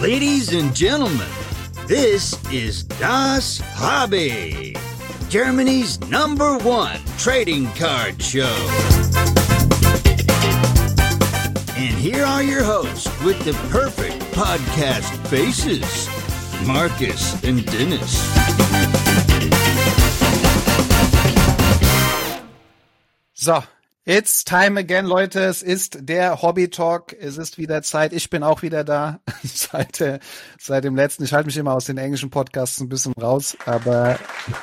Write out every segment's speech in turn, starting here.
Ladies and gentlemen, this is Das Hobby, Germany's #1 trading card show. And here are your hosts with the perfect podcast faces, Marcus and Dennis. So, it's time again, Leute. Es ist der Hobby Talk. Es ist wieder Zeit. Ich bin auch wieder da seit dem letzten. Ich halte mich immer aus den englischen Podcasts ein bisschen raus, aber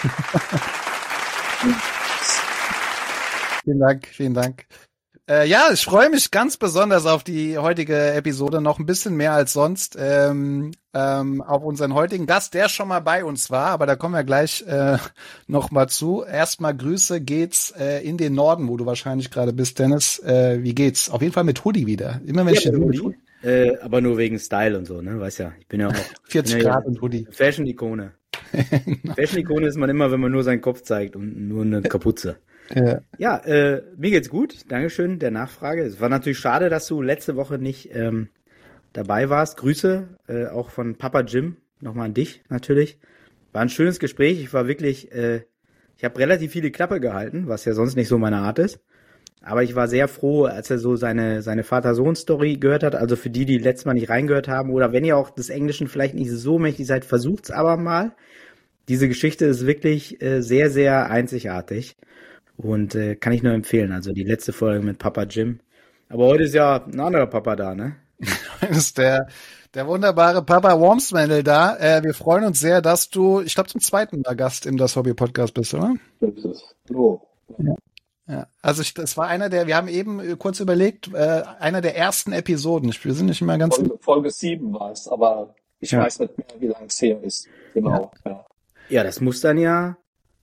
vielen Dank. Ja, ich freue mich ganz besonders auf die heutige Episode, noch ein bisschen mehr als sonst, auf unseren heutigen Gast, der schon mal bei uns war, aber da kommen wir gleich noch mal zu. Erstmal Grüße geht's in den Norden, wo du wahrscheinlich gerade bist, Dennis. Wie geht's? Auf jeden Fall mit Hoodie wieder. Immer wenn ich den Hoodie. Aber nur wegen Style und so, ne? Weiß ja, ich bin ja auch 40 Grad und Hoodie. Fashion-Ikone. Fashion-Ikone ist man immer, wenn man nur seinen Kopf zeigt und nur eine Kapuze. Ja, mir geht's gut. Dankeschön der Nachfrage. Es war natürlich schade, dass du letzte Woche nicht dabei warst. Grüße auch von Papa Jim nochmal an dich natürlich. War ein schönes Gespräch. Ich war wirklich, ich habe relativ viele Klappe gehalten, was ja sonst nicht so meine Art ist. Aber ich war sehr froh, als er so seine Vater-Sohn-Story gehört hat. Also für die letztes Mal nicht reingehört haben oder wenn ihr auch des Englischen vielleicht nicht so mächtig seid, versucht's aber mal. Diese Geschichte ist wirklich sehr, sehr einzigartig. Und kann ich nur empfehlen, also die letzte Folge mit Papa Jim. Aber heute ist ja ein anderer Papa da, ne? Heute ist der wunderbare Papa Wormsmandel da. Wir freuen uns sehr, dass du, ich glaube, zum zweiten Mal Gast im Das Hobby Podcast bist, oder? Das ist so. Ja. Also das war wir haben eben kurz überlegt, einer der ersten Episoden. Wir sind nicht mehr ganz... Folge 7 war es, aber ich weiß nicht mehr, wie lange es her ist. Genau, ja, das muss dann ja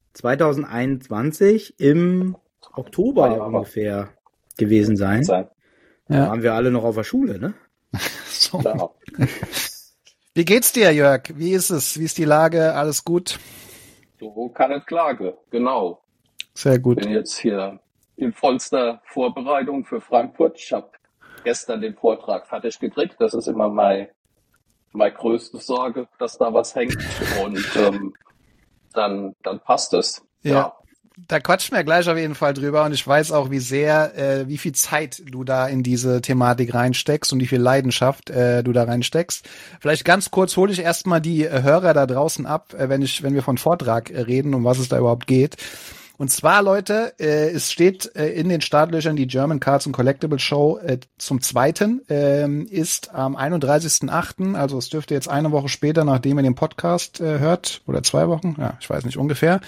2021 im Oktober ungefähr gewesen sein. Da waren wir alle noch auf der Schule, ne? So. Ja. Wie geht's dir, Jörg? Wie ist es? Wie ist die Lage? Alles gut? So keine Klage, genau. Sehr gut. Ich bin jetzt hier in vollster Vorbereitung für Frankfurt. Ich habe gestern den Vortrag fertig gekriegt. Das ist immer meine größte Sorge, dass da was hängt. Und dann passt es. Ja. Da quatschen wir gleich auf jeden Fall drüber und ich weiß auch, wie viel Zeit du da in diese Thematik reinsteckst und wie viel Leidenschaft du da reinsteckst. Vielleicht ganz kurz hole ich erstmal die Hörer da draußen ab, wenn wir von Vortrag reden, um was es da überhaupt geht. Und zwar, Leute, es steht in den Startlöchern die German Cards and Collectible Show zum zweiten, ist am 31.08., also es dürfte jetzt eine Woche später, nachdem ihr den Podcast hört, oder 2 Wochen, ja, ich weiß nicht, ungefähr,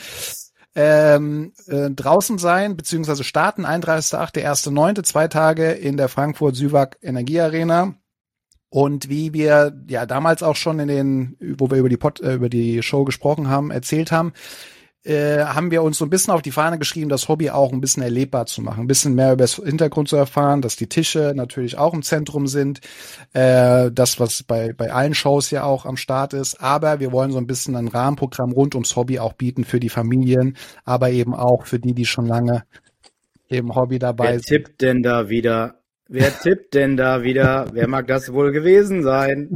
draußen sein, beziehungsweise starten, 31.08., 1.09., 2 Tage in der Frankfurt-Süwag Energiearena. Und wie wir ja damals auch schon wo wir über die Show gesprochen haben, erzählt haben, haben wir uns so ein bisschen auf die Fahne geschrieben, das Hobby auch ein bisschen erlebbar zu machen, ein bisschen mehr über das Hintergrund zu erfahren, dass die Tische natürlich auch im Zentrum sind, das, was bei allen Shows ja auch am Start ist, aber wir wollen so ein bisschen ein Rahmenprogramm rund ums Hobby auch bieten für die Familien, aber eben auch für die schon lange im Hobby dabei sind. Wer tippt denn da wieder? Wer mag das wohl gewesen sein?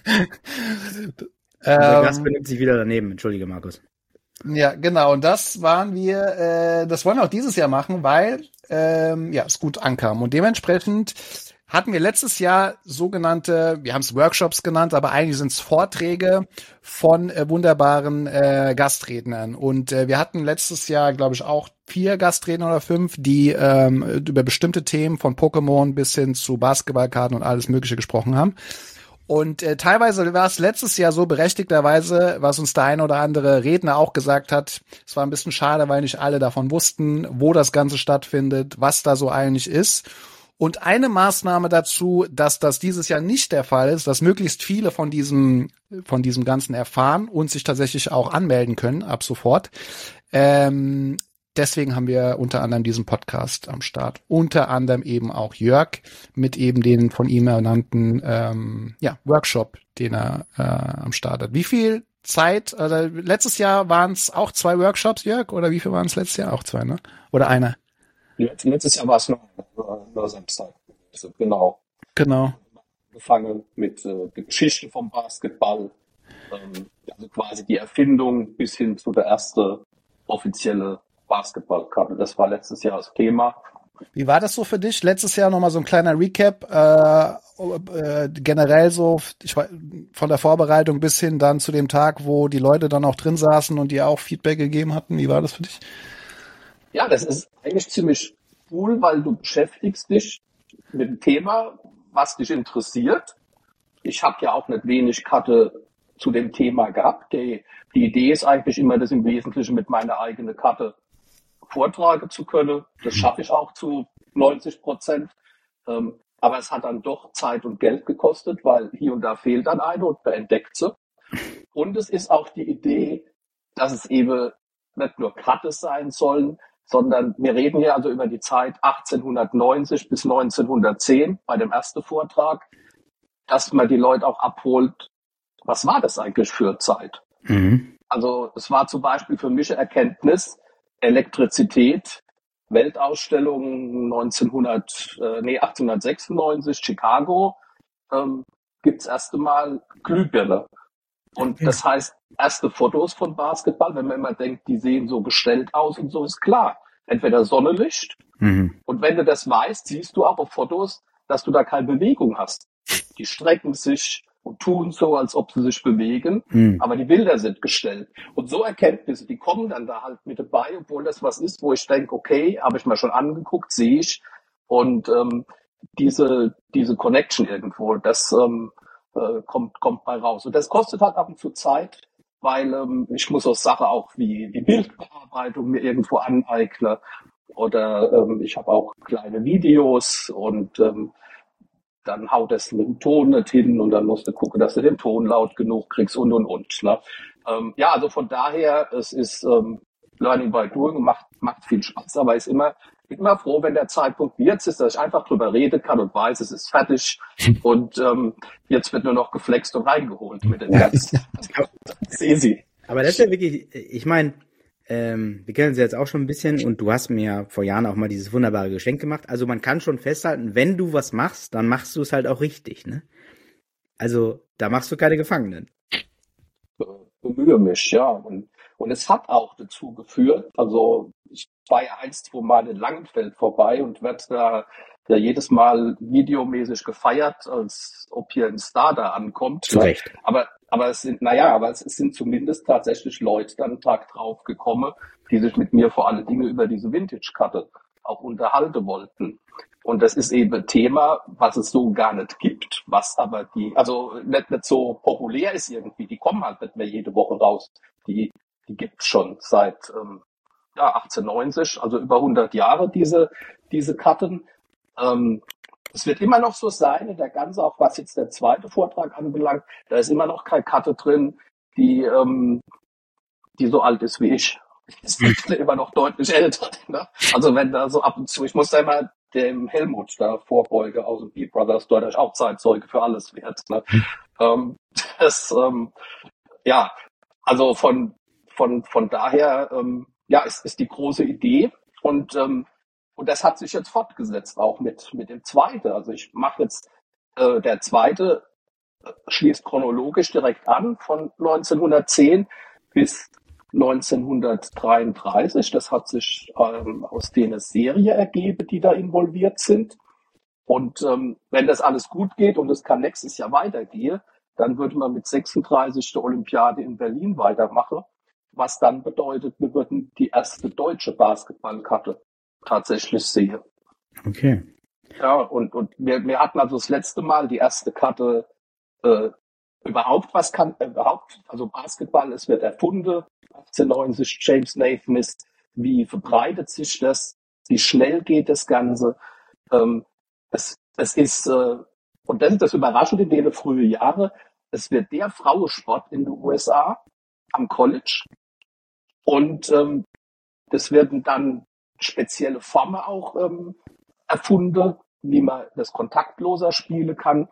Der Gast benimmt sich wieder daneben, entschuldige Markus. Ja, genau. Und das wollen wir auch dieses Jahr machen, weil es gut ankam. Und dementsprechend hatten wir letztes Jahr wir haben es Workshops genannt, aber eigentlich sind es Vorträge von wunderbaren Gastrednern. Und wir hatten letztes Jahr, glaube ich, auch 4 Gastredner oder 5, die über bestimmte Themen von Pokémon bis hin zu Basketballkarten und alles Mögliche gesprochen haben. Und teilweise war es letztes Jahr so berechtigterweise, was uns der eine oder andere Redner auch gesagt hat, es war ein bisschen schade, weil nicht alle davon wussten, wo das Ganze stattfindet, was da so eigentlich ist. Und eine Maßnahme dazu, dass das dieses Jahr nicht der Fall ist, dass möglichst viele von diesem Ganzen erfahren und sich tatsächlich auch anmelden können ab sofort. Deswegen haben wir unter anderem diesen Podcast am Start. Unter anderem eben auch Jörg mit eben den von ihm ernannten Workshop, den er am Start hat. Wie viel Zeit, also letztes Jahr waren es auch 2 Workshops, Jörg? Oder wie viel waren es letztes Jahr? Auch 2, ne? Oder einer? Letztes Jahr war es nur Samstag. Also, genau. angefangen mit der Geschichte vom Basketball, also quasi die Erfindung bis hin zu der erste offizielle Basketballkarte. Das war letztes Jahr das Thema. Wie war das so für dich? Letztes Jahr nochmal so ein kleiner Recap, generell so von der Vorbereitung bis hin dann zu dem Tag, wo die Leute dann auch drin saßen und dir auch Feedback gegeben hatten. Wie war das für dich? Ja, das ist eigentlich ziemlich cool, weil du beschäftigst dich mit dem Thema, was dich interessiert. Ich habe ja auch nicht wenig Karte zu dem Thema gehabt. Die Idee ist eigentlich immer, das im Wesentlichen mit meiner eigenen Karte vortragen zu können. Das schaffe ich auch zu 90%. Aber es hat dann doch Zeit und Geld gekostet, weil hier und da fehlt dann eine und man entdeckt sie. Und es ist auch die Idee, dass es eben nicht nur Karte sein sollen, sondern wir reden hier also über die Zeit 1890 bis 1910 bei dem ersten Vortrag, dass man die Leute auch abholt, was war das eigentlich für Zeit? Mhm. Also es war zum Beispiel für mich eine Erkenntnis, Elektrizität, Weltausstellung 1896, Chicago, gibt's erste Mal Glühbirne. Und das heißt, erste Fotos von Basketball, wenn man immer denkt, die sehen so gestellt aus und so, ist klar. Entweder Sonnenlicht, und wenn du das weißt, siehst du auch auf Fotos, dass du da keine Bewegung hast. Die strecken sich und tun so, als ob sie sich bewegen, aber die Bilder sind gestellt. Und so Erkenntnisse, die kommen dann da halt mit dabei, obwohl das was ist, wo ich denke, okay, habe ich mal schon angeguckt, sehe ich. Und diese Connection irgendwo, das kommt bei raus. Und das kostet halt ab und zu Zeit, weil ich muss aus Sache auch wie Bildbearbeitung mir irgendwo aneignen. Oder ich habe auch kleine Videos und dann haut es mit dem Ton nicht hin und dann musst du gucken, dass du den Ton laut genug kriegst und. Ne? Ja, also von daher, es ist Learning by Doing und macht viel Spaß, aber ich bin immer froh, wenn der Zeitpunkt wie jetzt ist, dass ich einfach drüber reden kann und weiß, es ist fertig und jetzt wird nur noch geflext und reingeholt mit den ganzen. Das ist easy. Aber das ist ja wirklich, ich meine, wir kennen uns jetzt auch schon ein bisschen und du hast mir ja vor Jahren auch mal dieses wunderbare Geschenk gemacht. Also man kann schon festhalten, wenn du was machst, dann machst du es halt auch richtig, ne? Also da machst du keine Gefangenen. Bemühe mich, ja. Und es hat auch dazu geführt, also ich war ja einst 2 Mal in Langenfeld vorbei und werde da ja jedes Mal videomäßig gefeiert, als ob hier ein Star da ankommt. Zu Recht. Aber es sind zumindest tatsächlich Leute dann einen Tag drauf gekommen, die sich mit mir vor allen Dingen über diese Vintage-Karte auch unterhalten wollten. Und das ist eben ein Thema, was es so gar nicht gibt, was aber nicht so populär ist irgendwie. Die kommen halt nicht mehr jede Woche raus. Die gibt's schon seit 1890, also über 100 Jahre, diese Karten. Es wird immer noch so sein, in der Ganze, auch was jetzt der zweite Vortrag anbelangt, da ist immer noch keine Karte drin, die so alt ist wie ich. Ist immer noch deutlich älter. Ne? Also wenn da so ab und zu, ich muss da immer dem Helmut da vorbeuge aus dem Beat Brothers, dort ist auch Zeitzeuge für alles wert. Ne? Also von daher, ist die große Idee und das hat sich jetzt fortgesetzt, auch mit dem zweiten. Also ich mache jetzt, der zweite schließt chronologisch direkt an, von 1910 bis 1933. Das hat sich aus denen Serie ergeben, die da involviert sind. Und wenn das alles gut geht und es kann nächstes Jahr weitergehen, dann würde man mit 36 der Olympiade in Berlin weitermachen, was dann bedeutet, wir würden die erste deutsche Basketballkarte tatsächlich sehen. Okay. Ja, und wir hatten also das letzte Mal die erste Karte also Basketball, es wird erfunden, 1890, James Naismith, wie verbreitet sich das, wie schnell geht das Ganze, es ist, und das ist das Überraschende in den frühen Jahren, es wird der Frauensport in den USA am College und das werden dann spezielle Formen auch erfunden, wie man das kontaktloser spielen kann.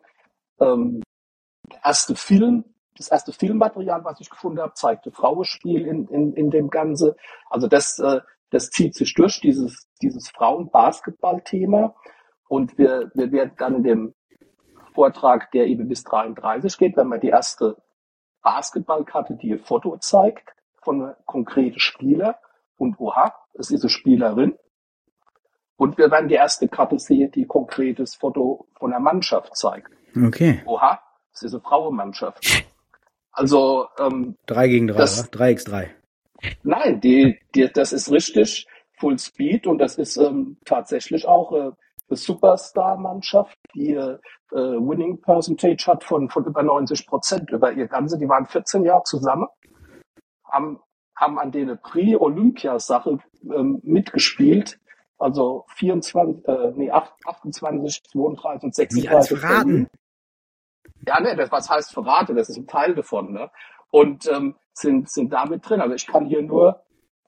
Das erste Filmmaterial, was ich gefunden habe, zeigte Frauenspiel in dem Ganze. Also das zieht sich durch, dieses Frauen-Basketball-Thema. Und wir werden dann in dem Vortrag, der eben bis 33 geht, wenn man die erste Basketballkarte, die ein Foto zeigt von einem konkreten Spieler und oha, es ist eine Spielerin. Und wir werden die erste Karte sehen, die konkretes Foto von der Mannschaft zeigt. Okay. Oha, es ist eine Frauenmannschaft. Also 3 gegen 3, 3x3. Nein, das ist richtig Full Speed und das ist tatsächlich auch eine Superstar-Mannschaft, die Winning Percentage hat von über 90% über ihr Ganze. Die waren 14 Jahre zusammen, haben an der Pre-Olympia-Sache mitgespielt. Also 28, 32 und 36. Verraten. Ja, ne, was heißt verraten? Das ist ein Teil davon, ne? Und sind damit drin. Also ich kann hier nur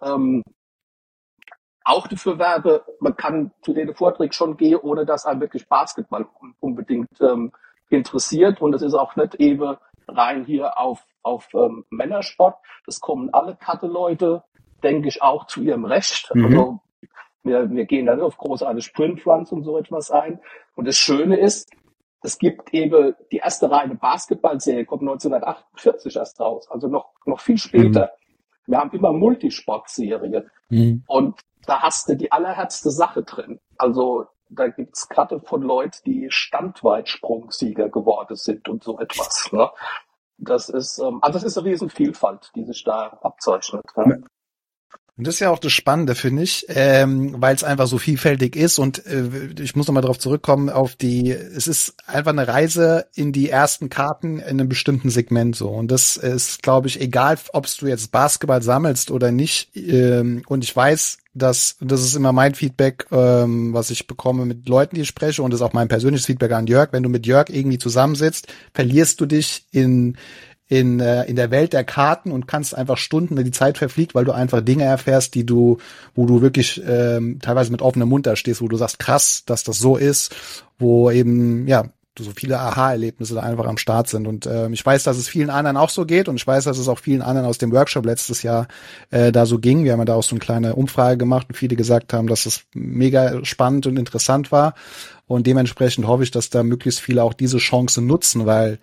auch dafür werben, man kann zu den Vorträgen schon gehen, ohne dass einem wirklich Basketball unbedingt interessiert. Und es ist auch nicht eben rein hier auf Männersport. Es kommen alle Karte-Leute, denke ich, auch zu ihrem Recht. Mhm. Also wir gehen da nicht auf großartige Sprintruns und so etwas ein. Und das Schöne ist, es gibt eben die erste reine Basketballserie, kommt 1948 erst raus, also noch viel später. Wir haben immer Multisport-Serie. Und da hast du die allerherzte Sache drin. Also da gibt's gerade von Leuten, die Standweitsprungsieger geworden sind und so etwas. Ne? Das ist das ist eine Riesenvielfalt, die sich da abzeichnet. Ne? Und das ist ja auch das Spannende, finde ich, weil es einfach so vielfältig ist und ich muss nochmal darauf zurückkommen, es ist einfach eine Reise in die ersten Karten in einem bestimmten Segment so und das ist, glaube ich, egal, ob du jetzt Basketball sammelst oder nicht und ich weiß, das ist immer mein Feedback, was ich bekomme mit Leuten, die ich spreche und das ist auch mein persönliches Feedback an Jörg, wenn du mit Jörg irgendwie zusammensitzt, verlierst du dich in der Welt der Karten und kannst einfach Stunden, wenn die Zeit verfliegt, weil du einfach Dinge erfährst, wo du wirklich teilweise mit offenem Mund da stehst, wo du sagst, krass, dass das so ist, wo eben, ja, so viele Aha-Erlebnisse da einfach am Start sind. Und ich weiß, dass es vielen anderen auch so geht und ich weiß, dass es auch vielen anderen aus dem Workshop letztes Jahr da so ging. Wir haben ja da auch so eine kleine Umfrage gemacht und viele gesagt haben, dass es mega spannend und interessant war. Und dementsprechend hoffe ich, dass da möglichst viele auch diese Chance nutzen, weil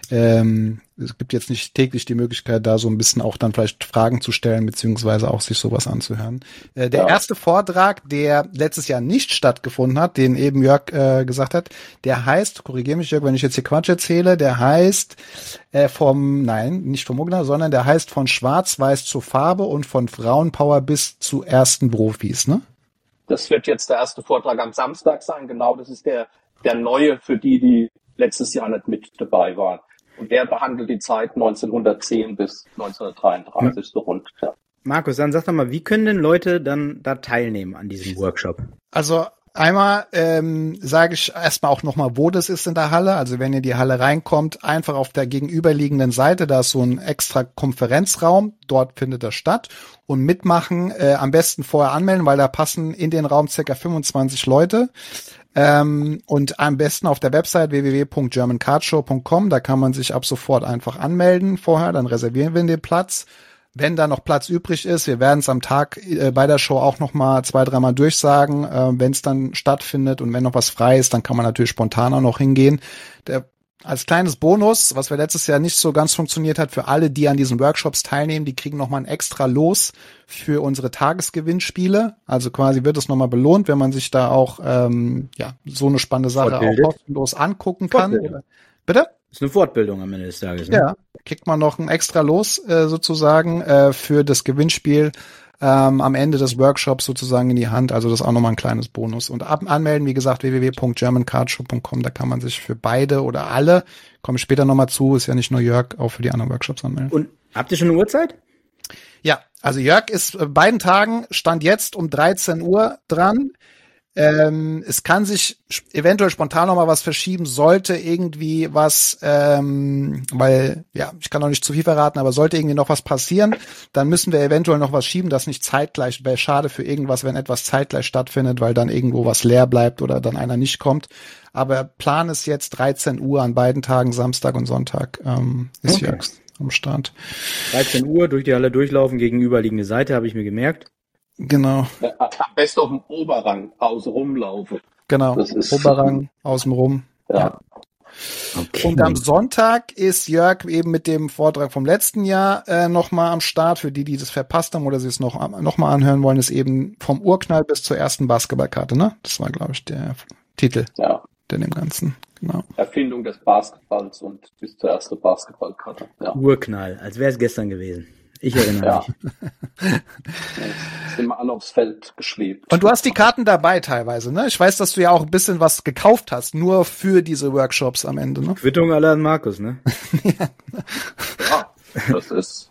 es gibt jetzt nicht täglich die Möglichkeit, da so ein bisschen auch dann vielleicht Fragen zu stellen, beziehungsweise auch sich sowas anzuhören. Der erste Vortrag, der letztes Jahr nicht stattgefunden hat, den eben Jörg gesagt hat, der heißt, korrigiere mich Jörg, wenn ich jetzt hier Quatsch erzähle, der heißt nicht vom Mugner, sondern der heißt von Schwarz-Weiß zur Farbe und von Frauenpower bis zu ersten Profis, ne? Das wird jetzt der erste Vortrag am Samstag sein, genau, das ist der neue für die letztes Jahr nicht mit dabei waren. Und der behandelt die Zeit 1910 bis 1933 so rund. Ja. Markus, dann sag doch mal, wie können denn Leute dann da teilnehmen an diesem Workshop? Also einmal sage ich erstmal auch nochmal, wo das ist in der Halle. Also wenn ihr in die Halle reinkommt, einfach auf der gegenüberliegenden Seite, da ist so ein extra Konferenzraum, dort findet das statt. Und mitmachen, am besten vorher anmelden, weil da passen in den Raum ca. 25 Leute. Und am besten auf der Website www.germancardshow.com, da kann man sich ab sofort einfach anmelden vorher, dann reservieren wir den Platz. Wenn da noch Platz übrig ist, wir werden es am Tag bei der Show auch noch mal 2-3 Mal durchsagen, wenn es dann stattfindet und wenn noch was frei ist, dann kann man natürlich spontan auch noch hingehen. Als kleines Bonus, was wir letztes Jahr nicht so ganz funktioniert hat, für alle, die an diesen Workshops teilnehmen, die kriegen nochmal ein extra Los für unsere Tagesgewinnspiele. Also quasi wird es nochmal belohnt, wenn man sich da auch so eine spannende Sache auch kostenlos angucken kann. Bitte? Das ist eine Fortbildung am Ende des Tages. Ne? Ja, kriegt man noch ein extra Los sozusagen für das Gewinnspiel. Am Ende des Workshops sozusagen in die Hand. Also das ist auch nochmal ein kleines Bonus. Und anmelden, wie gesagt, www.germancardshow.com. Da kann man sich für beide oder alle, komme ich später nochmal zu, ist ja nicht nur Jörg, auch für die anderen Workshops anmelden. Und habt ihr schon eine Uhrzeit? Ja, also Jörg ist beiden Tagen, Stand jetzt um 13 Uhr dran. Es kann sich eventuell spontan noch mal was verschieben, sollte irgendwie was, weil, ja, ich kann noch nicht zu viel verraten, aber sollte irgendwie noch was passieren, dann müssen wir eventuell noch was schieben, das nicht zeitgleich, wäre schade für irgendwas, wenn etwas zeitgleich stattfindet, weil dann irgendwo was leer bleibt oder dann einer nicht kommt. Aber Plan ist jetzt 13 Uhr an beiden Tagen, Samstag und Sonntag, ist Jörg am Start. 13 Uhr durch die Halle durchlaufen, gegenüberliegende Seite, habe ich mir gemerkt. Genau. Am besten auf dem Oberrang außen rumlaufen. Genau, Oberrang, außen rum. Ja. Okay. Und am Sonntag ist Jörg eben mit dem Vortrag vom letzten Jahr nochmal am Start. Für die das verpasst haben oder sie es noch mal anhören wollen, ist eben vom Urknall bis zur ersten Basketballkarte, ne? Das war, glaube ich, der Titel. Ja. Der dem Ganzen, genau. Erfindung des Basketballs und bis zur ersten Basketballkarte. Ja. Urknall, als wäre es gestern gewesen. Ich erinnere mich. Sind wir alle aufs Feld geschwebt. Und du hast die Karten dabei teilweise, ne? Ich weiß, dass du ja auch ein bisschen was gekauft hast, nur für diese Workshops am Ende, ne? Quittung aller an Markus, ne? Ja, das ist.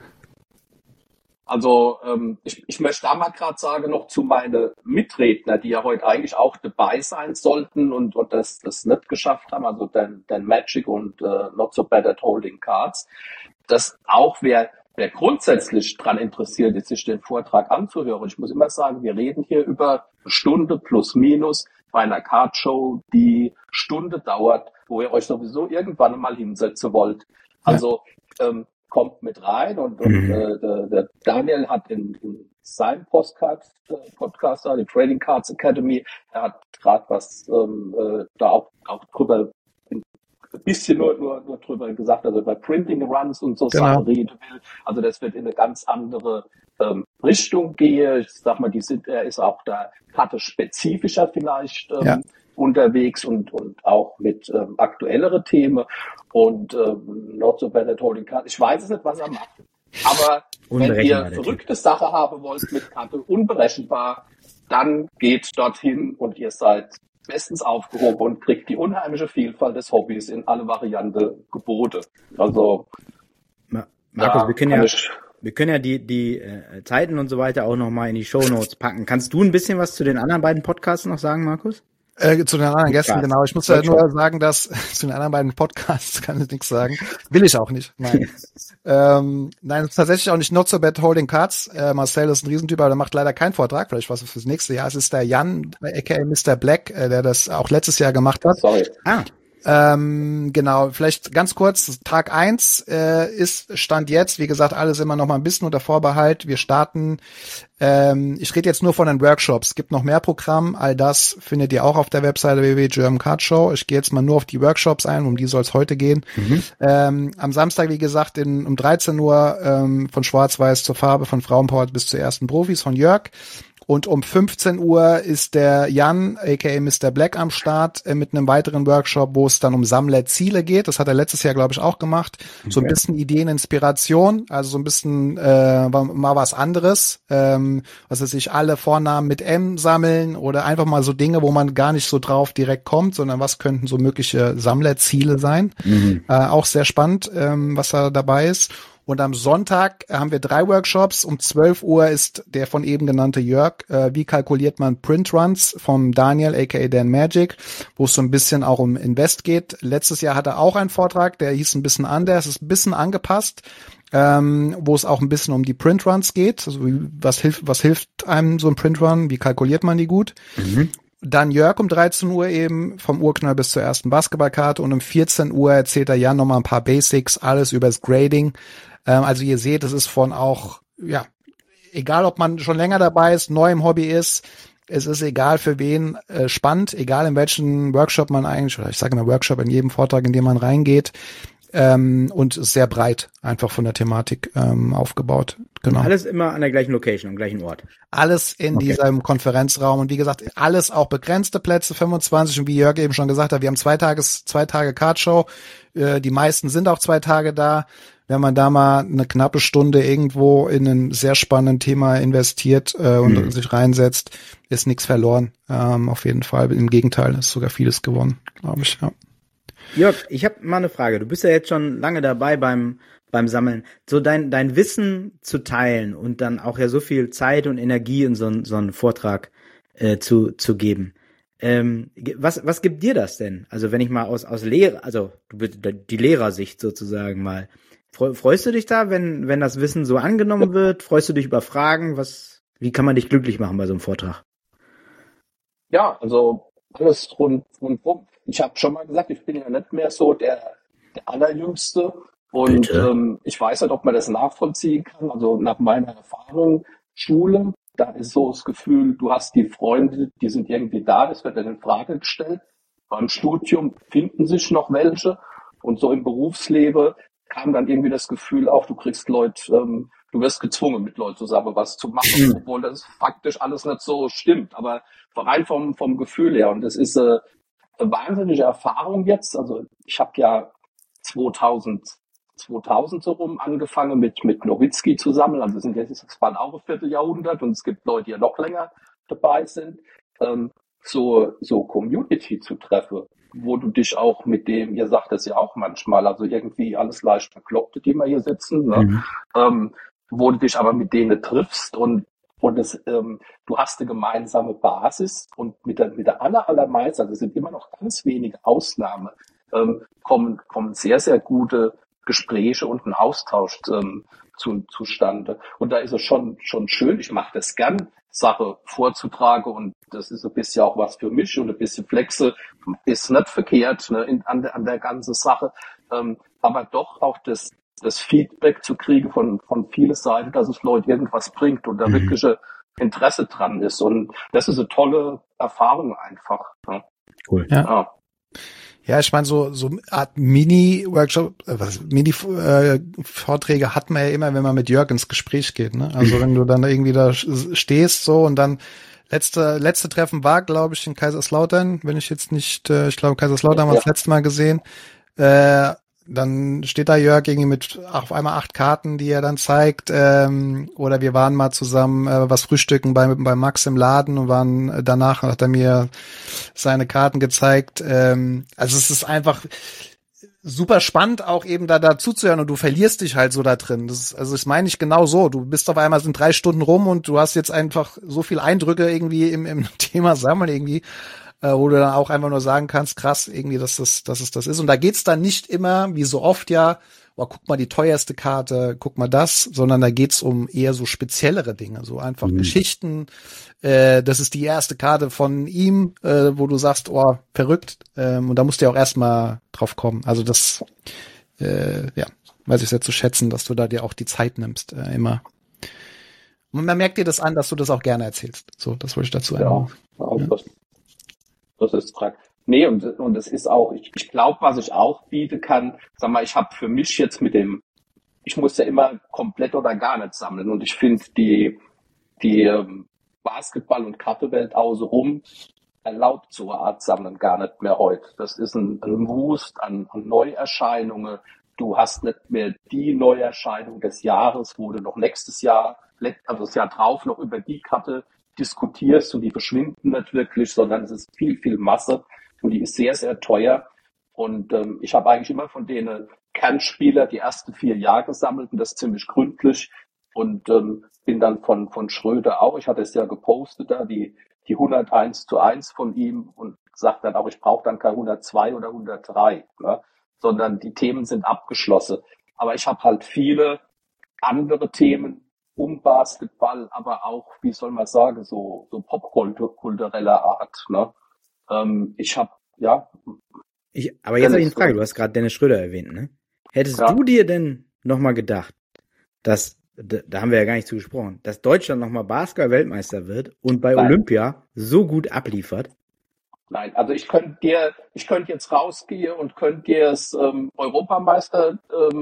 Also ich möchte da mal gerade sagen, noch zu meinen Mitredner, die ja heute eigentlich auch dabei sein sollten und das nicht geschafft haben, also Dan Magic und Not So Bad at Holding Cards, dass auch wer grundsätzlich dran interessiert ist, sich den Vortrag anzuhören. Ich muss immer sagen, wir reden hier über eine Stunde plus minus bei einer Cardshow, die Stunde dauert, wo ihr euch sowieso irgendwann mal hinsetzen wollt. Also kommt mit rein und der Daniel hat in seinem Podcast, die Trading Cards Academy, er hat gerade was da auch drüber ein bisschen nur drüber gesagt, also bei Printing Runs und so Sachen reden will. Also das wird in eine ganz andere Richtung gehen. Ich sag mal, er ist auch da Karte spezifischer vielleicht unterwegs und auch mit aktuellere Themen und Not So Bad at Holding Cards. Ich weiß es nicht, was er macht. Aber wenn ihr verrückte Sache haben wollt mit Karte unberechenbar, dann geht dorthin und ihr seid bestens aufgehoben und kriegt die unheimliche Vielfalt des Hobbys in alle Varianten geboten. Also Markus, wir können ja die Zeiten und so weiter auch nochmal in die Shownotes packen. Kannst du ein bisschen was zu den anderen beiden Podcasts noch sagen, Markus? Zu den anderen Gästen, genau. Ich muss ja nur sagen, dass zu den anderen beiden Podcasts kann ich nichts sagen. Will ich auch nicht. Nein. Nein, tatsächlich auch nicht Not So Bad Holding Cards. Marcel ist ein Riesentyp, aber der macht leider keinen Vortrag. Vielleicht was fürs nächste Jahr. Es ist der Jan, aka Mr. Black, der das auch letztes Jahr gemacht hat. Sorry. Genau, vielleicht ganz kurz, Tag 1 ist Stand jetzt, wie gesagt, alles immer noch mal ein bisschen unter Vorbehalt. Wir starten, ich rede jetzt nur von den Workshops, es gibt noch mehr Programm, all das findet ihr auch auf der Webseite www.germancard-show. Ich gehe jetzt mal nur auf die Workshops ein, um die soll es heute gehen. Am Samstag, wie gesagt, um 13 Uhr von Schwarz-Weiß zur Farbe, von Frauenpower bis zu ersten Profis von Jörg. Und um 15 Uhr ist der Jan, aka Mr. Black, am Start mit einem weiteren Workshop, wo es dann um Sammlerziele geht. Das hat er letztes Jahr, glaube ich, auch gemacht. Okay. So ein bisschen Ideen, Inspiration, also so ein bisschen mal was anderes. Was weiß ich, alle Vornamen mit M sammeln oder einfach mal so Dinge, wo man gar nicht so drauf direkt kommt, sondern was könnten so mögliche Sammlerziele sein. Auch sehr spannend, was da dabei ist. Und am Sonntag haben wir 3 Workshops. Um 12 Uhr ist der von eben genannte Jörg, wie kalkuliert man Printruns, vom Daniel, aka Dan Magic, wo es so ein bisschen auch um Invest geht. Letztes Jahr hatte er auch einen Vortrag, der hieß ein bisschen anders, ist ein bisschen angepasst, wo es auch ein bisschen um die Printruns geht. Also was hilft einem so ein Printrun, wie kalkuliert man die gut? Dann Jörg um 13 Uhr eben, vom Urknall bis zur ersten Basketballkarte, und um 14 Uhr erzählt der Jan nochmal ein paar Basics, alles übers Grading. Also ihr seht, es ist von auch, ja, egal ob man schon länger dabei ist, neu im Hobby ist, es ist egal für wen spannend, egal in welchen Workshop man eigentlich, oder ich sage mal Workshop, in jedem Vortrag, in dem man reingeht, und ist sehr breit einfach von der Thematik aufgebaut. Genau. Alles immer an der gleichen Location, am gleichen Ort. Alles in diesem Konferenzraum, und wie gesagt, alles auch begrenzte Plätze, 25, und wie Jörg eben schon gesagt hat, wir haben 2 Tage Cardshow, die meisten sind auch 2 Tage da. Wenn man da mal eine knappe Stunde irgendwo in ein sehr spannendes Thema investiert und sich reinsetzt, ist nichts verloren. Auf jeden Fall. Im Gegenteil, ist sogar vieles gewonnen, glaube ich. Ja. Jörg, ich habe mal eine Frage. Du bist ja jetzt schon lange dabei beim Sammeln. So dein Wissen zu teilen und dann auch ja so viel Zeit und Energie in so einen Vortrag zu geben. Was gibt dir das denn? Also wenn ich mal aus Lehrer, also die Lehrersicht sozusagen mal, freust du dich da, wenn das Wissen so angenommen wird? Freust du dich über Fragen? Wie kann man dich glücklich machen bei so einem Vortrag? Ja, also alles rundum. Ich habe schon mal gesagt, ich bin ja nicht mehr so der Allerjüngste. Und ich weiß nicht, ob man das nachvollziehen kann. Also nach meiner Erfahrung, Schule, da ist so das Gefühl, du hast die Freunde, die sind irgendwie da, das wird dann in Frage gestellt. Beim Studium finden sich noch welche und so im Berufsleben kam dann irgendwie das Gefühl auf, du kriegst Leute, du wirst gezwungen, mit Leuten zusammen was zu machen, obwohl das faktisch alles nicht so stimmt, aber rein vom Gefühl her. Und das ist eine wahnsinnige Erfahrung jetzt. Also ich habe ja 2000 so rum angefangen mit Nowitzki zusammen. Also sind jetzt bald auch ein Vierteljahrhundert und es gibt Leute, die ja noch länger dabei sind. So Community zu treffen, wo du dich auch mit dem, ihr sagt es ja auch manchmal, also irgendwie alles leicht Bekloppte, die wir hier sitzen, ne? Wo du dich aber mit denen triffst und du hast eine gemeinsame Basis und mit der allermeisten, also es sind immer noch ganz wenige Ausnahmen, kommen sehr, sehr gute Gespräche und ein Austausch zustande. Und da ist es schon schön, ich mache das gern, Sache vorzutragen und das ist ein bisschen auch was für mich und ein bisschen Flexe ist nicht verkehrt, ne, an der ganzen Sache, aber doch auch das Feedback zu kriegen von vielen Seiten, dass es Leute irgendwas bringt und da wirkliche Interesse dran ist und das ist eine tolle Erfahrung einfach. Ne? Cool. Ja. Ja, ich meine, so Art Mini-Workshop, Vorträge hat man ja immer, wenn man mit Jörg ins Gespräch geht, ne? Also wenn du dann irgendwie da stehst so und dann letzte Treffen war, glaube ich, in Kaiserslautern, wenn ich jetzt nicht, ich glaube Kaiserslautern haben wir das letzte Mal gesehen, dann steht da Jörg irgendwie mit auf einmal 8 Karten, die er dann zeigt, oder wir waren mal zusammen was frühstücken bei Max im Laden und waren danach, hat er mir seine Karten gezeigt. Also es ist einfach super spannend, auch eben da zuzuhören und du verlierst dich halt so da drin. Das meine ich genau so. Du bist auf einmal, sind 3 Stunden rum und du hast jetzt einfach so viel Eindrücke irgendwie im Thema sammeln irgendwie, wo du dann auch einfach nur sagen kannst, krass, irgendwie, dass es das ist. Und da geht's dann nicht immer, wie so oft ja, oh, guck mal die teuerste Karte, guck mal das, sondern da geht's um eher so speziellere Dinge, so einfach Geschichten. Das ist die erste Karte von ihm, wo du sagst, oh, verrückt. Und da musst du ja auch erstmal drauf kommen. Also das, weiß ich sehr zu schätzen, dass du da dir auch die Zeit nimmst, immer. Und man merkt dir das an, dass du das auch gerne erzählst. So, das wollte ich dazu sagen. Ja. Das ist krank. Nee, und es ist auch, ich glaube, was ich auch bieten kann, sag mal, ich habe für mich jetzt ich muss ja immer komplett oder gar nicht sammeln und ich finde die Basketball- und Kartewelt außenrum erlaubt so eine Art Sammeln gar nicht mehr heute. Das ist ein Wust an Neuerscheinungen. Du hast nicht mehr die Neuerscheinung des Jahres, wo du noch nächstes Jahr, also das Jahr drauf noch über die Karte diskutierst und die verschwinden nicht wirklich, sondern es ist viel, viel Masse und die ist sehr, sehr teuer. Und ich habe eigentlich immer von denen Kernspieler die ersten 4 Jahre gesammelt und das ziemlich gründlich und bin dann von Schröder auch, ich hatte es ja gepostet da, die 101:1 von ihm und sagt dann auch, ich brauche dann kein 102 oder 103, ne? Sondern die Themen sind abgeschlossen. Aber ich habe halt viele andere Themen um Basketball, aber auch, wie soll man sagen, so popkultureller Art. Ne? Ich habe, ja. Aber jetzt habe ich eine Frage, du hast gerade Dennis Schröder erwähnt, ne? Hättest du dir denn nochmal gedacht, dass, da haben wir ja gar nicht zugesprochen, dass Deutschland nochmal Basketball-Weltmeister wird und bei Olympia so gut abliefert? Nein, also ich könnte jetzt rausgehen und könnte dir das Europameister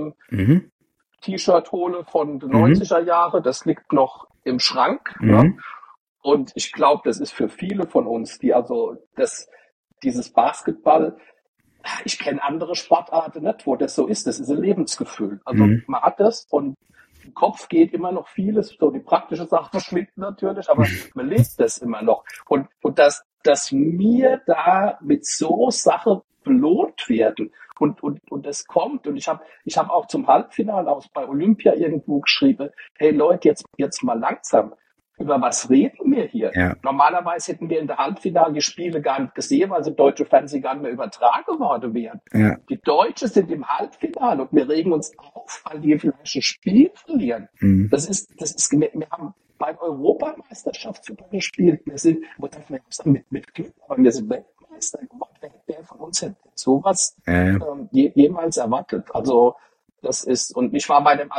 T-Shirt hole von den 90er Jahren, das liegt noch im Schrank. Ne? Und ich glaube, das ist für viele von uns, die also dieses Basketball, ich kenne andere Sportarten nicht, wo das so ist. Das ist ein Lebensgefühl. Also man hat das und im Kopf geht immer noch vieles, so die praktische Sache verschwindet natürlich, aber man lebt das immer noch. Und dass mir da mit so Sache belohnt werden und es kommt und ich habe auch zum Halbfinale aus bei Olympia irgendwo geschrieben, hey Leute, jetzt mal langsam, über was reden wir hier? Ja. Normalerweise hätten wir in der Halbfinale die Spiele gar nicht gesehen, weil sie deutsche Fernsehen gar nicht mehr übertragen worden wären. Ja. Die Deutschen sind im Halbfinale und wir regen uns auf, weil die vielleicht ein Spiel verlieren. Das ist, wir haben bei der Europameisterschaft super gespielt. Wir sind, mit Glück, aber wir sind Weltmeister geworden. Wer von uns hätte sowas jemals erwartet? Also, das ist, und ich war bei dem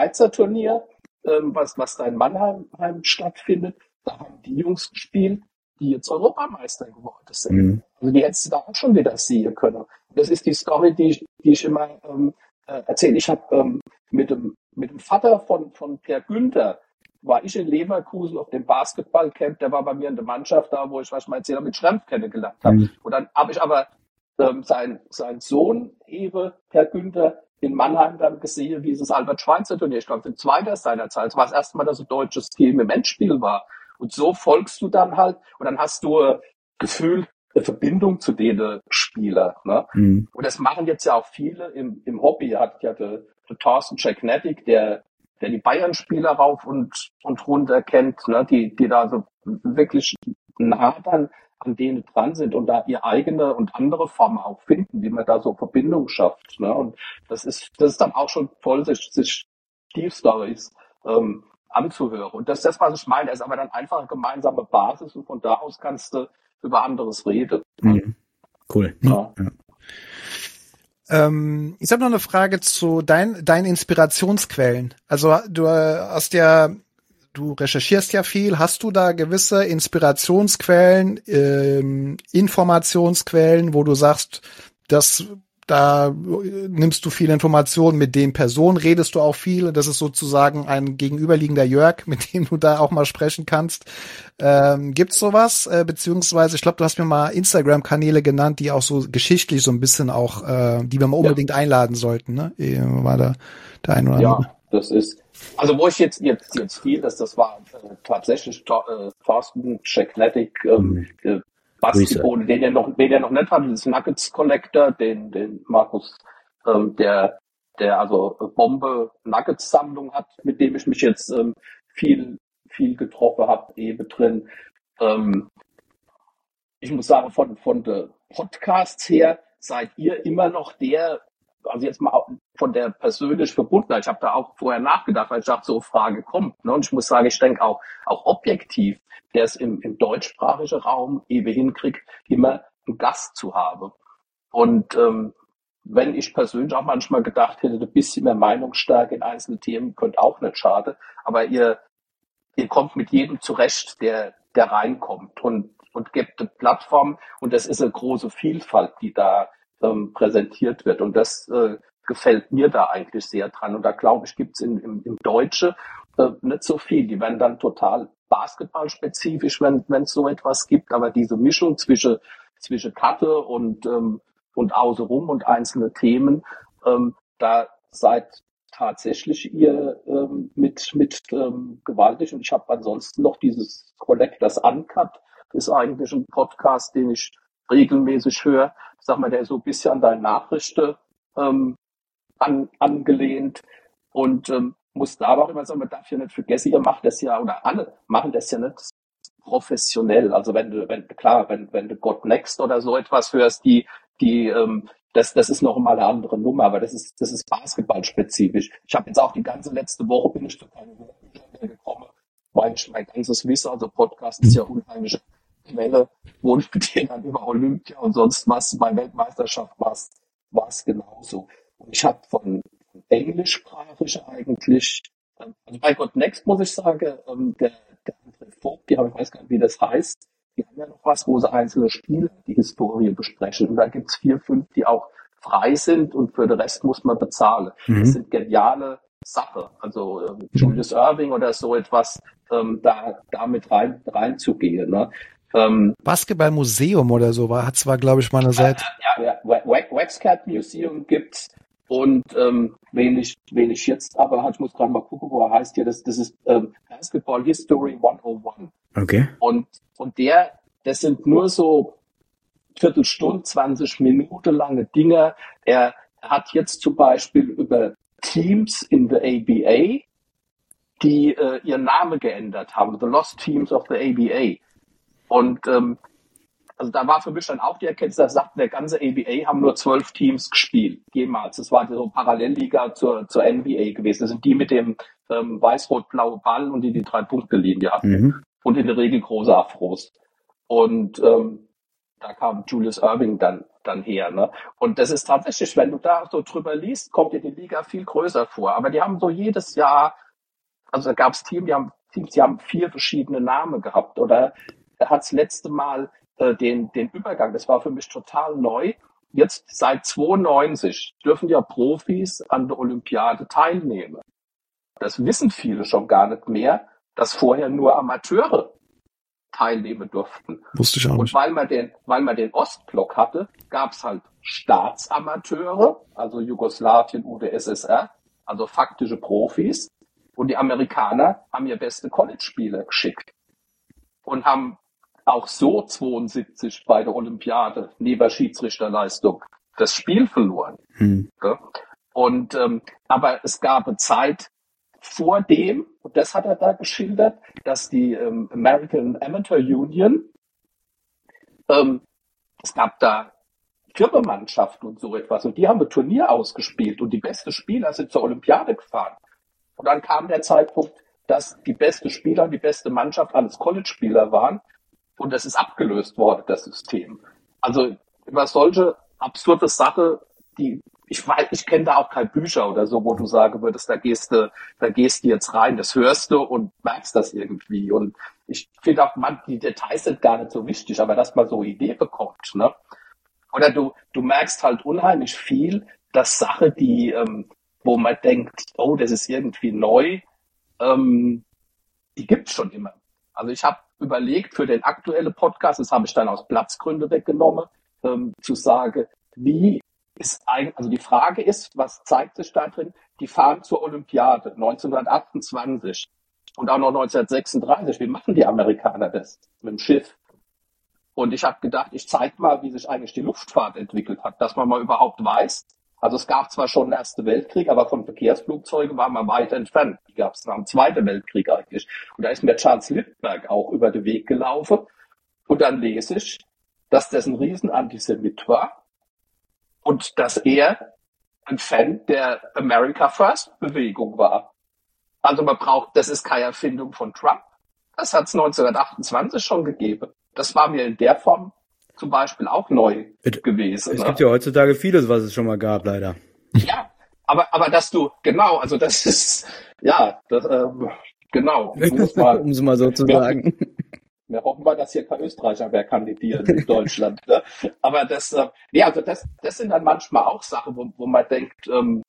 Albert-Schweitzer-Turnier, was da in Mannheim stattfindet. Da haben die Jungs gespielt. die jetzt Europameister geworden sind. Also die hättest du da auch schon wieder sehen können. Das ist die Story, die ich immer erzähle. Ich habe mit dem Vater von Per Günther, war ich in Leverkusen auf dem Basketballcamp, der war bei mir in der Mannschaft da, wo ich was mal erzählt mit Schrempf kennengelernt habe. Und dann habe ich aber sein Sohn, Ewe, Per Günther, in Mannheim dann gesehen, wie es das Albert-Schweitzer-Turnier, ich glaube, im Zweiter seiner Zeit. Es war das erste Mal, dass ein deutsches Team im Endspiel war. Und so folgst du dann halt, und dann hast du Gefühl, eine Verbindung zu den Spielern. Ne? Und das machen jetzt ja auch viele im Hobby. Hat ja der Thorsten Jacknetic, der die Bayern-Spieler rauf und runter kennt, ne? die da so wirklich nah dann an denen dran sind und da ihre eigene und andere Form auch finden, wie man da so Verbindung schafft. Ne? Und das ist dann auch schon toll, sich Steve-Stories anzuhören. Und das ist das, was ich meine. Das ist aber dann einfach eine gemeinsame Basis und von da aus kannst du über anderes reden. Cool. Ja. Ich habe noch eine Frage zu deinen Inspirationsquellen. Also du recherchierst ja viel. Hast du da gewisse Inspirationsquellen, Informationsquellen, wo du sagst, da nimmst du viel Information mit den Personen, redest du auch viel. Das ist sozusagen ein gegenüberliegender Jörg, mit dem du da auch mal sprechen kannst. Gibt's sowas? Beziehungsweise, ich glaube, du hast mir mal Instagram-Kanäle genannt, die auch so geschichtlich so ein bisschen auch, die wir mal unbedingt einladen sollten. Ne? War da der ein oder andere? Ja, das ist, also wo ich jetzt viel, das war tatsächlich Thorsten Jacknetic, Basketball, den er noch nicht hat, das Nuggets Collector, den Markus, der also Bombe Nuggets Sammlung hat, mit dem ich mich jetzt viel getroffen habe, eben drin. Ich muss sagen, von der Podcasts her seid ihr immer noch also jetzt mal von der persönlichen Verbundenheit. Ich habe da auch vorher nachgedacht, weil ich dachte, so eine Frage kommt. Ne? Und ich muss sagen, ich denke auch objektiv, der es im deutschsprachigen Raum eben hinkriegt, immer einen Gast zu haben. Und wenn ich persönlich auch manchmal gedacht hätte, ein bisschen mehr Meinungsstärke in einzelnen Themen könnte auch nicht schaden, aber ihr kommt mit jedem zurecht, der reinkommt und gibt eine Plattform, und das ist eine große Vielfalt, die da präsentiert wird, und das gefällt mir da eigentlich sehr dran, und da glaube ich, gibt's im Deutsche nicht so viel. Die werden dann total basketballspezifisch, wenn es so etwas gibt, aber diese Mischung zwischen Karte und außenrum und einzelne Themen, da seid tatsächlich ihr mit gewaltig, und ich habe ansonsten noch dieses Collectors Uncut, ist eigentlich ein Podcast, den ich regelmäßig höre. Sag mal, der ist so ein bisschen an deine Nachrichten angelehnt, und muss da aber auch immer sagen, man darf ja nicht vergessen, ihr macht das ja, oder alle machen das ja nicht professionell. Also wenn du God Next oder so etwas hörst, das ist noch mal eine andere Nummer, aber das ist basketballspezifisch. Ich habe jetzt auch die ganze letzte Woche bin ich zu keinem Hörbücher gekommen, weil ich mein ganzes Wissen, also Podcast ist ja unheimliche Quelle, wo ich mit denen dann über Olympia und sonst was, bei Weltmeisterschaft war es genauso. Und ich habe von englischsprachig eigentlich, also bei God Next muss ich sagen, der André Vogt, ich weiß gar nicht, wie das heißt, die haben ja noch was, wo sie einzelne Spiele, die Historie besprechen. Und da gibt's 4, 5, die auch frei sind, und für den Rest muss man bezahlen. Das sind geniale Sachen. Also Julius Erving oder so etwas, da mit reinzugehen. Ne? Basketballmuseum oder so hat zwar, glaube ich, mal eine Seite. Ja, Waxcat Museum gibt's. Und wen ich jetzt aber ich muss gerade mal gucken, wo er heißt hier, das ist Basketball History 101. Okay. Und das sind nur so Viertelstunde, 20 Minuten lange Dinge. Er hat jetzt zum Beispiel über Teams in der ABA, die ihren Namen geändert haben, The Lost Teams of the ABA. Und also da war für mich dann auch die Erkenntnis, dass sagt, der ganze ABA haben nur 12 Teams gespielt, jemals. Das war so Parallelliga zur NBA gewesen. Das sind die mit dem weiß-rot-blauen Ball und die 3-Punkte-Linie hatten. Und in der Regel große Afros. Und da kam Julius Erving dann her. Ne? Und das ist tatsächlich, wenn du da so drüber liest, kommt dir die Liga viel größer vor. Aber die haben so jedes Jahr, also da gab es Teams, die haben 4 verschiedene Namen gehabt. Oder er hat das letzte Mal den Übergang, das war für mich total neu. Jetzt seit 92 dürfen ja Profis an der Olympiade teilnehmen. Das wissen viele schon gar nicht mehr, dass vorher nur Amateure teilnehmen durften. Wusste ich auch nicht. Und weil man den Ostblock hatte, gab es halt Staatsamateure, also Jugoslawien, UdSSR, also faktische Profis. Und die Amerikaner haben ihr beste College-Spieler geschickt und haben auch so 72 bei der Olympiade neben Schiedsrichterleistung das Spiel verloren. Ja? Und aber es gab eine Zeit vor dem, und das hat er da geschildert, dass die American Amateur Union, es gab da Firmenmannschaften und so etwas, und die haben ein Turnier ausgespielt und die besten Spieler sind zur Olympiade gefahren. Und dann kam der Zeitpunkt, dass die beste Spieler und die beste Mannschaft alles College-Spieler waren, und das ist abgelöst worden, das System. Also über solche absurde Sache, ich kenne da auch keine Bücher oder so, wo du sagen würdest, da gehst du jetzt rein, das hörst du und merkst das irgendwie. Und ich finde auch, die Details sind gar nicht so wichtig, aber dass man so eine Idee bekommt, ne? Oder du merkst halt unheimlich viel, dass Sache, die, wo man denkt, oh, das ist irgendwie neu, die gibt's schon immer. Also ich habe überlegt für den aktuellen Podcast, das habe ich dann aus Platzgründen weggenommen, zu sagen, also die Frage ist, was zeigt sich da drin? Die fahren zur Olympiade 1928 und auch noch 1936. Wie machen die Amerikaner das? Mit dem Schiff. Und ich habe gedacht, ich zeige mal, wie sich eigentlich die Luftfahrt entwickelt hat, dass man mal überhaupt weiß. Also es gab zwar schon den Ersten Weltkrieg, aber von Verkehrsflugzeugen war man weit entfernt. Die gab es nach dem Zweiten Weltkrieg eigentlich. Und da ist mir Charles Lindbergh auch über den Weg gelaufen. Und dann lese ich, dass das ein Riesenantisemit war. Und dass er ein Fan der America First Bewegung war. Also das ist keine Erfindung von Trump. Das hat es 1928 schon gegeben. Das war mir in der Form zum Beispiel auch neu gewesen. Es gibt ja heutzutage vieles, was es schon mal gab, leider. Ja, aber dass du, genau, also das ist, ja, genau. Um es mal so zu sagen. Wir hoffen mal, dass hier kein Österreicher mehr kandidieren in Deutschland. Ne? Aber das sind dann manchmal auch Sachen, wo man denkt,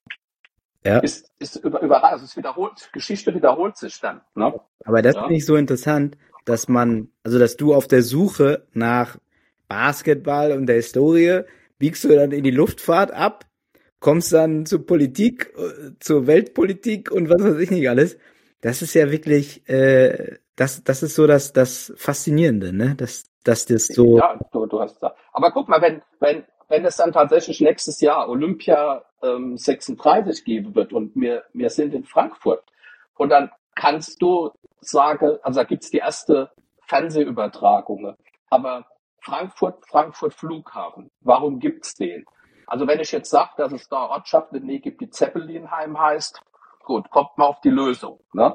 ist überall, also Geschichte wiederholt sich dann. Ne? Aber das finde ich so interessant, dass du auf der Suche nach Basketball und der Historie biegst du dann in die Luftfahrt ab, kommst dann zur Politik, zur Weltpolitik und was weiß ich nicht alles. Das ist ja wirklich, das ist so das Faszinierende, ne? Dass das so. Ja, du hast da. Aber guck mal, wenn es dann tatsächlich nächstes Jahr Olympia 36 geben wird und wir sind in Frankfurt und dann kannst du sagen, also da gibt's die erste Fernsehübertragungen, aber Frankfurt Flughafen, warum gibt's den? Also wenn ich jetzt sage, dass es da Ortschaften in der Nähe gibt, die Zeppelinheim heißt, gut, kommt mal auf die Lösung. Ne?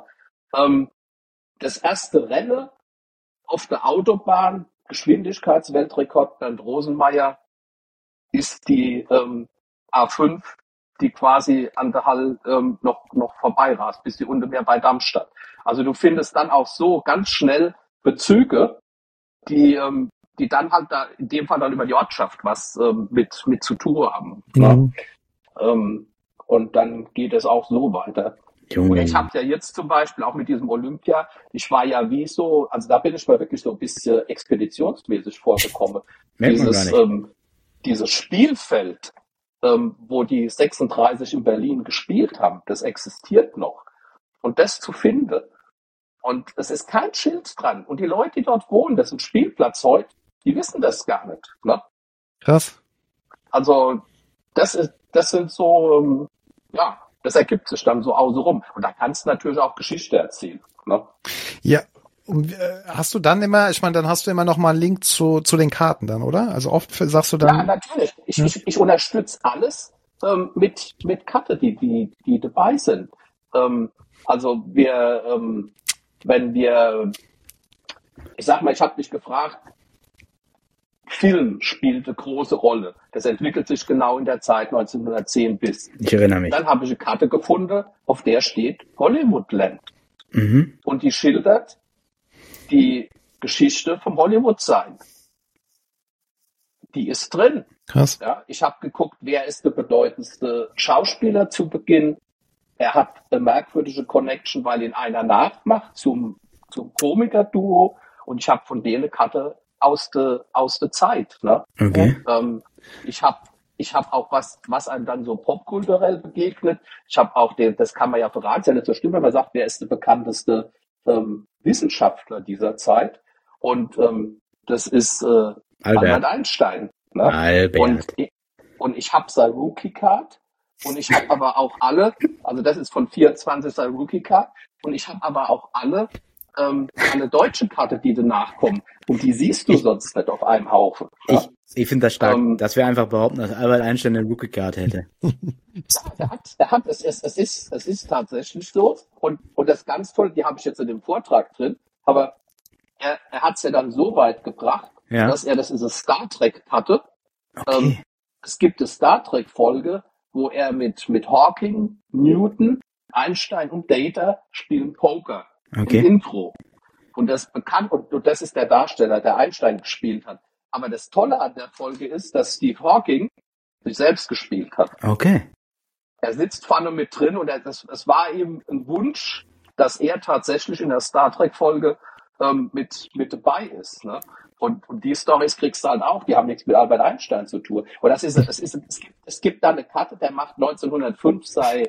Das erste Rennen auf der Autobahn, Geschwindigkeitsweltrekord Bernd Rosenmeier, ist die A5, die quasi an der Hall noch vorbeirast, bis die unten mehr bei Darmstadt. Also du findest dann auch so ganz schnell Bezüge, die dann halt da in dem Fall dann über die Ortschaft was mit zu tun haben. Mhm. Und dann geht es auch so weiter. Junge. Und ich habe ja jetzt zum Beispiel auch mit diesem Olympia, ich war ja also da bin ich mal wirklich so ein bisschen expeditionsmäßig vorgekommen. Dieses Spielfeld, wo die 36 in Berlin gespielt haben, das existiert noch. Und das zu finden. Und es ist kein Schild dran. Und die Leute, die dort wohnen, das ist ein Spielplatz heute, die wissen das gar nicht. Ne? Krass. Also das sind so, das ergibt sich dann so außenrum. Und da kannst du natürlich auch Geschichte erzählen. Ne? Ja, und hast du dann immer, ich meine, dann hast du immer noch mal einen Link zu den Karten dann, oder? Also oft sagst du dann... Ja, natürlich. Ich unterstütze alles mit Karte, die dabei sind. Also ich sag mal, ich habe mich gefragt, Film spielt eine große Rolle. Das entwickelt sich genau in der Zeit 1910 bis. Ich erinnere mich. Dann habe ich eine Karte gefunden, auf der steht Hollywoodland. Mhm. Und die schildert die Geschichte vom Hollywood sein. Die ist drin. Krass. Ja, ich habe geguckt, wer ist der bedeutendste Schauspieler zu Beginn. Er hat eine merkwürdige Connection, weil ihn einer nachmacht zum Komiker-Duo. Und ich habe von denen eine Karte aus der Zeit. Ne? Okay. Ich habe auch was einem dann so popkulturell begegnet. Ich habe auch das kann man ja verraten, ist ja nicht so schlimm, wenn man sagt, wer ist der bekannteste Wissenschaftler dieser Zeit. Und das ist Albert Einstein. Ne? Albert. Und ich habe sein Rookie-Card und ich habe aber auch alle, also das ist von 24 sein Rookie-Card und ich habe aber auch alle deutsche Karte, die danach kommen. Und die siehst du sonst nicht auf einem Haufen. Ja? Ich finde das stark, dass wir einfach behaupten, dass Albert Einstein eine Rookie-Card hätte. Ja, es ist tatsächlich so. Und das ist ganz toll, die habe ich jetzt in dem Vortrag drin, aber er hat es ja dann so weit gebracht, dass er das in so Star Trek hatte. Okay. Es gibt eine Star Trek Folge, wo er mit Hawking, Newton, Einstein und Data spielen Poker im Intro. Und das bekannt, und das ist der Darsteller, der Einstein gespielt hat. Aber das Tolle an der Folge ist, dass Steve Hawking sich selbst gespielt hat. Okay. Er sitzt vorne mit drin und es war ihm ein Wunsch, dass er tatsächlich in der Star Trek Folge mit dabei ist. Ne? Und die Storys kriegst du halt auch, die haben nichts mit Albert Einstein zu tun. Und es gibt da eine Karte, der macht 1905 sei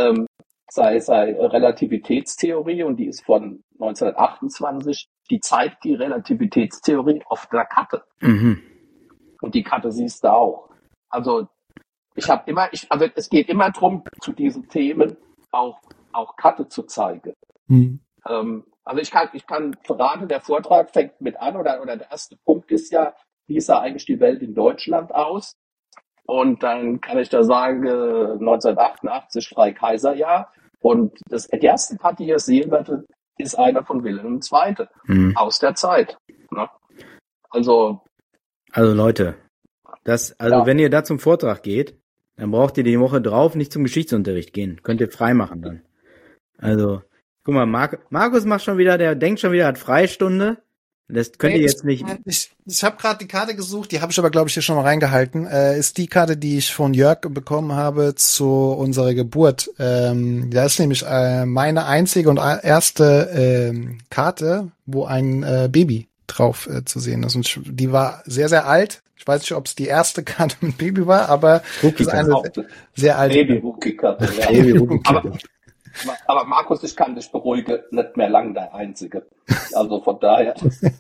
Relativitätstheorie und die ist von 1928. Die zeigt die Relativitätstheorie auf der Karte. Mhm. Und die Karte siehst du auch. Also es geht immer darum, zu diesen Themen auch Karte zu zeigen. Mhm. Also ich kann verraten, der Vortrag fängt mit an oder der erste Punkt ist ja, wie sah eigentlich die Welt in Deutschland aus? Und dann kann ich da sagen, 1988 Freikaiserjahr. Und die erste Karte, die ihr sehen werdet, ist einer von Wilhelm II. Aus der Zeit. Ne? Also Leute, wenn ihr da zum Vortrag geht, dann braucht ihr die Woche drauf nicht zum Geschichtsunterricht gehen. Könnt ihr frei machen dann. Also, guck mal, Markus macht schon wieder, der denkt schon wieder, hat Freistunde. Das könnt ihr jetzt nicht. Ich habe gerade die Karte gesucht, die habe ich aber, glaube ich, hier schon mal reingehalten. Ist die Karte, die ich von Jörg bekommen habe zu unserer Geburt. Da ist nämlich meine einzige und erste Karte, wo ein Baby drauf zu sehen ist. Und die war sehr, sehr alt. Ich weiß nicht, ob es die erste Karte mit Baby war, aber es ist eine sehr alte Baby-Rookie-Karte. Ja. Aber Markus, ich kann dich beruhigen, nicht mehr lang der Einzige. Also von daher.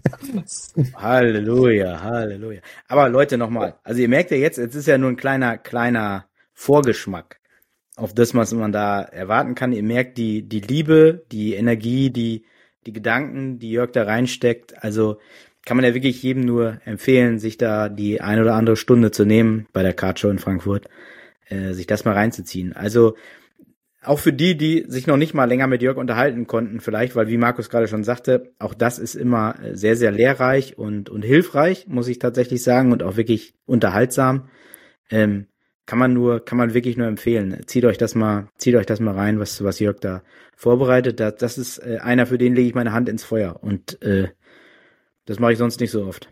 Halleluja. Aber Leute, nochmal. Also ihr merkt ja jetzt ist ja nur ein kleiner Vorgeschmack auf das, was man da erwarten kann. Ihr merkt die Liebe, die Energie, die Gedanken, die Jörg da reinsteckt. Also kann man ja wirklich jedem nur empfehlen, sich da die ein oder andere Stunde zu nehmen bei der Card Show in Frankfurt, sich das mal reinzuziehen. Also auch für die sich noch nicht mal länger mit Jörg unterhalten konnten vielleicht, weil wie Markus gerade schon sagte, auch das ist immer sehr, sehr lehrreich und hilfreich, muss ich tatsächlich sagen, und auch wirklich unterhaltsam. Kann man wirklich nur empfehlen. Zieht euch das mal rein, was Jörg da vorbereitet. Das ist einer, für den lege ich meine Hand ins Feuer und das mache ich sonst nicht so oft.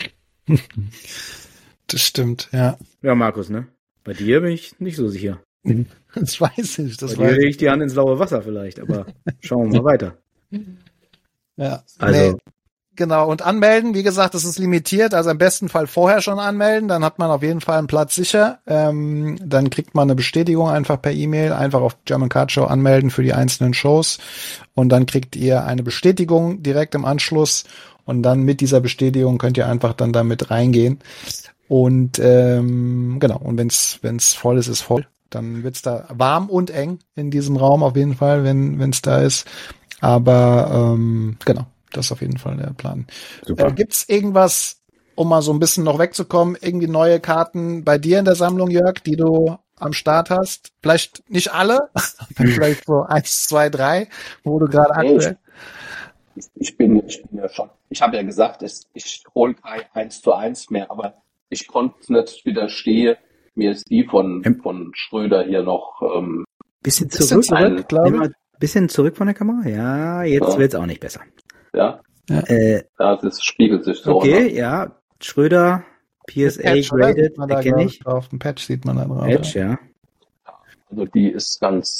Das stimmt, ja. Ja, Markus, ne? Bei dir bin ich nicht so sicher. Das weiß ich. Bei dir lege ich die Hand ins laue Wasser vielleicht, aber schauen wir mal weiter. Ja, also. Genau, und anmelden, wie gesagt, das ist limitiert, also im besten Fall vorher schon anmelden, dann hat man auf jeden Fall einen Platz sicher. Dann kriegt man eine Bestätigung einfach per E-Mail, einfach auf German Card Show anmelden für die einzelnen Shows und dann kriegt ihr eine Bestätigung direkt im Anschluss und dann mit dieser Bestätigung könnt ihr einfach dann damit reingehen. Und genau, und wenn's voll ist voll. Dann wird's da warm und eng in diesem Raum auf jeden Fall, wenn's da ist. Aber genau, das ist auf jeden Fall der Plan. Super. Gibt's irgendwas, um mal so ein bisschen noch wegzukommen, irgendwie neue Karten bei dir in der Sammlung, Jörg, die du am Start hast? Vielleicht nicht alle, vielleicht so 1, 2, 3, wo du gerade aktuell... Ich bin ja schon, ich habe ja gesagt, ich hole kein 1:1 mehr, aber ich konnte nicht widerstehen. Mir ist die von Schröder hier noch bisschen zurück, glaube ich. Bisschen zurück von der Kamera. Ja, jetzt wird's auch nicht besser. Ja, Das spiegelt sich so. Okay, ja. Schröder, PSA Patch, graded, kenne ich. Auf dem Patch sieht man da drauf. Patch, ja. Also die ist ganz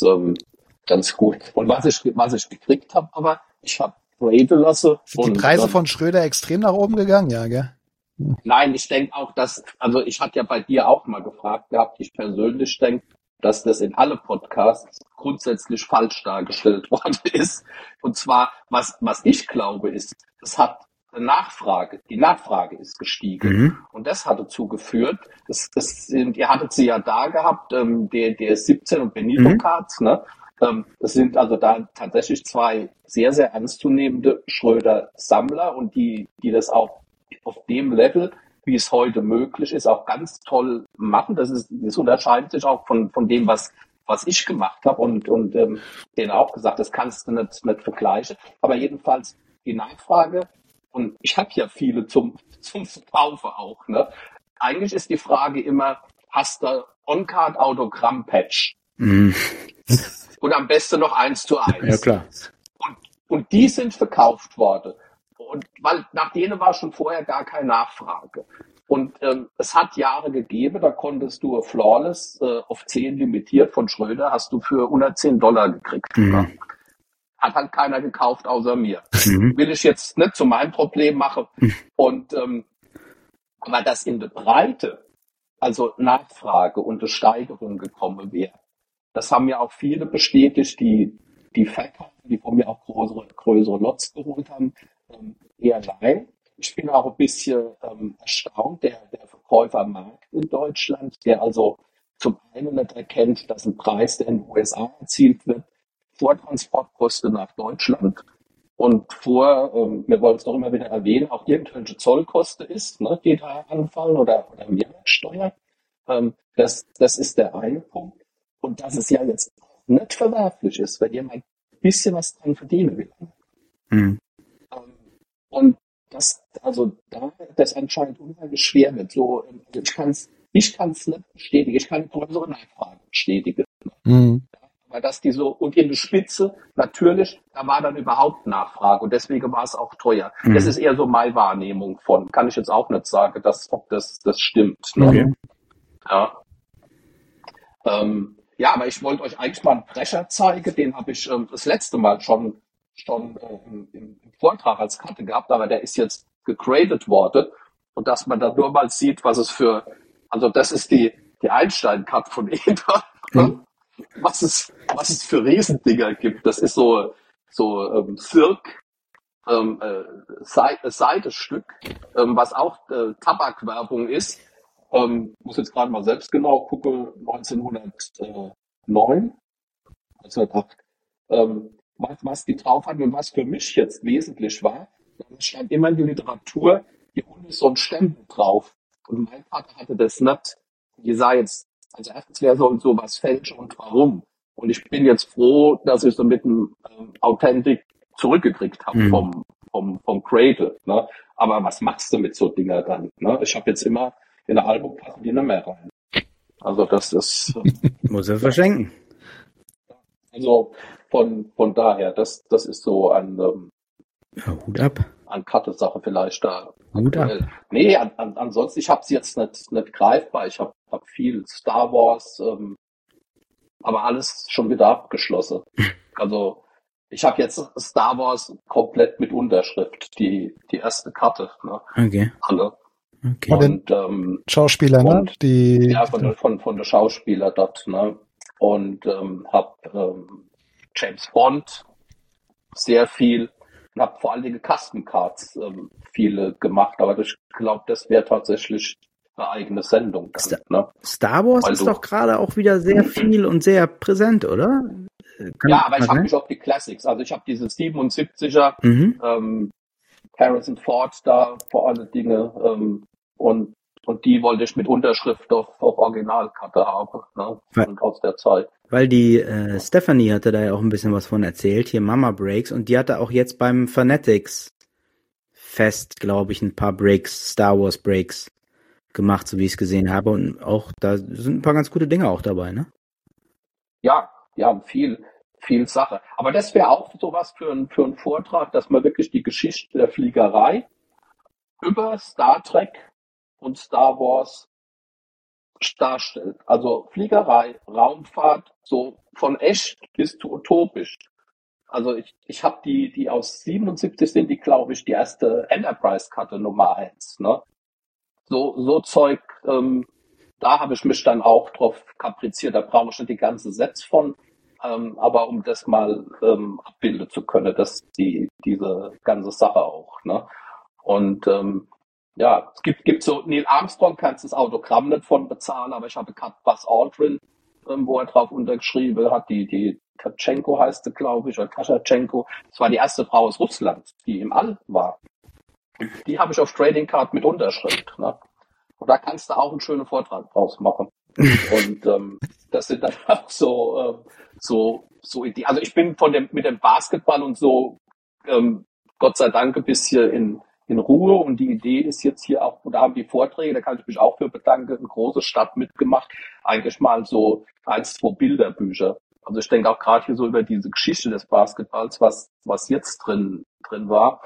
gut. Und was ich gekriegt habe, aber ich habe graden lassen. Sind die Preise von Schröder extrem nach oben gegangen? Ja, gell? Nein, ich denke auch, also ich hatte ja bei dir auch mal gefragt gehabt, ich persönlich denke, dass das in alle Podcasts grundsätzlich falsch dargestellt worden ist. Und zwar, was ich glaube, ist, es hat die Nachfrage ist gestiegen. Mhm. Und das hat dazu geführt, ihr hattet sie ja da gehabt, der 17 und Benito Cards, ne? Das sind also da tatsächlich zwei sehr, sehr ernstzunehmende Schröder-Sammler und die das auch auf dem Level, wie es heute möglich ist, auch ganz toll machen. Das unterscheidet sich auch von dem, was ich gemacht habe und denen auch gesagt, das kannst du nicht vergleichen. Aber jedenfalls die Nachfrage, und ich habe ja viele zum Verkaufen auch, ne? Eigentlich ist die Frage immer, hast du On-Card-Autogramm-Patch? Mhm. Und am besten noch 1:1. Ja, klar. Und die sind verkauft worden. Und weil nach denen war schon vorher gar keine Nachfrage. Und es hat Jahre gegeben, da konntest du Flawless auf 10 limitiert von Schröder, hast du für $110 gekriegt. Mhm. Hat halt keiner gekauft außer mir. Will ich jetzt nicht zu meinem Problem machen. Und aber dass in der Breite, also Nachfrage und eine Steigerung gekommen wäre, das haben ja auch viele bestätigt, die verkaufen, die von mir auch größere Lots geholt haben. Eher nein. Ich bin auch ein bisschen erstaunt, der Verkäufermarkt in Deutschland, der also zum einen nicht erkennt, dass ein Preis, der in den USA erzielt wird, vor Transportkosten nach Deutschland und wir wollen es doch immer wieder erwähnen, auch irgendwelche Zollkosten ist, ne, die da anfallen oder Mehrwertsteuer. Das ist der eine Punkt. Und dass es ja jetzt nicht verwerflich ist, wenn jemand ein bisschen was dran verdienen will. Mhm. Und das anscheinend unheimlich schwer wird. So, ich kann's nicht bestätigen. Ich kann eine größere Nachfrage bestätigen. Mhm. Aber dass die so, und in der Spitze, natürlich, da war dann überhaupt Nachfrage und deswegen war es auch teuer. Mhm. Das ist eher so meine Wahrnehmung kann ich jetzt auch nicht sagen, ob das stimmt. Ne? Okay. Ja. Aber ich wollte euch eigentlich mal einen Brecher zeigen, den habe ich das letzte Mal schon im Vortrag als Karte gehabt, aber der ist jetzt gegradet worden und dass man da nur mal sieht, was es das ist die Einstein-Cut von Eder, was es für Riesendinger gibt. Das ist so Silk, Seitestück, was auch Tabakwerbung ist. Muss jetzt gerade mal selbst genau gucken, 1909, was die drauf hatten und was für mich jetzt wesentlich war, da stand immer in der Literatur, hier unten ist so ein Stempel drauf. Und mein Vater hatte das nicht. Die sah jetzt, also erstens wäre so was falsch und warum. Und ich bin jetzt froh, dass ich so mit dem Authentic zurückgekriegt habe vom Cradle. Ne? Aber was machst du mit so Dinger dann? Ne? Ich habe jetzt immer in der Album passen die nicht mehr rein. Also das ist... Muss er verschenken. Also von daher, das ist so ein Hut ab. An Karte-Sache vielleicht da. Hut ab. Nee, ansonsten, ich habe es jetzt nicht greifbar. Ich hab viel Star Wars, aber alles schon wieder abgeschlossen. Also ich habe jetzt Star Wars komplett mit Unterschrift, die erste Karte. Ne? Okay. Alle. Okay. Und Schauspieler, ne? Von der Schauspieler dort, ne? Und hab James Bond sehr viel und habe vor allen Dingen Custom Cards viele gemacht, aber ich glaube, das wäre tatsächlich eine eigene Sendung. Ne? Star Wars ist doch gerade auch wieder sehr viel und sehr präsent, oder? Aber ich habe mich auf die Classics, also ich habe diese 77er Harrison Ford da vor allen Dingen und die wollte ich mit Unterschrift auf Originalkarte haben, ne? Aus der Zeit. Weil die Stephanie hatte da ja auch ein bisschen was von erzählt, hier Mama Breaks, und die hatte auch jetzt beim Fanatics Fest, glaube ich, ein paar Breaks, Star Wars Breaks gemacht, so wie ich es gesehen habe, und auch da sind ein paar ganz gute Dinge auch dabei, ne? Ja, die haben viel viel Sache. Aber das wäre auch sowas für einen Vortrag, dass man wirklich die Geschichte der Fliegerei über Star Trek und Star Wars darstellt. Also Fliegerei, Raumfahrt, so von echt bis zu utopisch. Also ich habe die aus 77 sind die, glaube ich, die erste Enterprise-Karte Nummer 1. Ne? So Zeug, da habe ich mich dann auch drauf kapriziert. Da brauche ich nicht die ganze Sets von. Aber um das mal abbilden zu können, dass diese ganze Sache auch. Ne? Und ja, es gibt so, Neil Armstrong kannst das Autogramm nicht von bezahlen, aber ich habe gerade Buzz Aldrin, wo er drauf untergeschrieben hat, die Tatschenko heißt sie, glaube ich, oder Taschatschenko. Das war die erste Frau aus Russland, die im All war. Die habe ich auf Trading Card mit Unterschrift. Ne? Und da kannst du auch einen schönen Vortrag draus machen. Und das sind dann auch so Ideen. Also ich bin mit dem Basketball und so Gott sei Dank ein bisschen in Ruhe, und die Idee ist jetzt hier auch, da haben die Vorträge, da kann ich mich auch für bedanken, eine große Stadt mitgemacht, eigentlich mal so 1-2 Bilderbücher. Also ich denke auch gerade hier so über diese Geschichte des Basketballs, was jetzt drin war,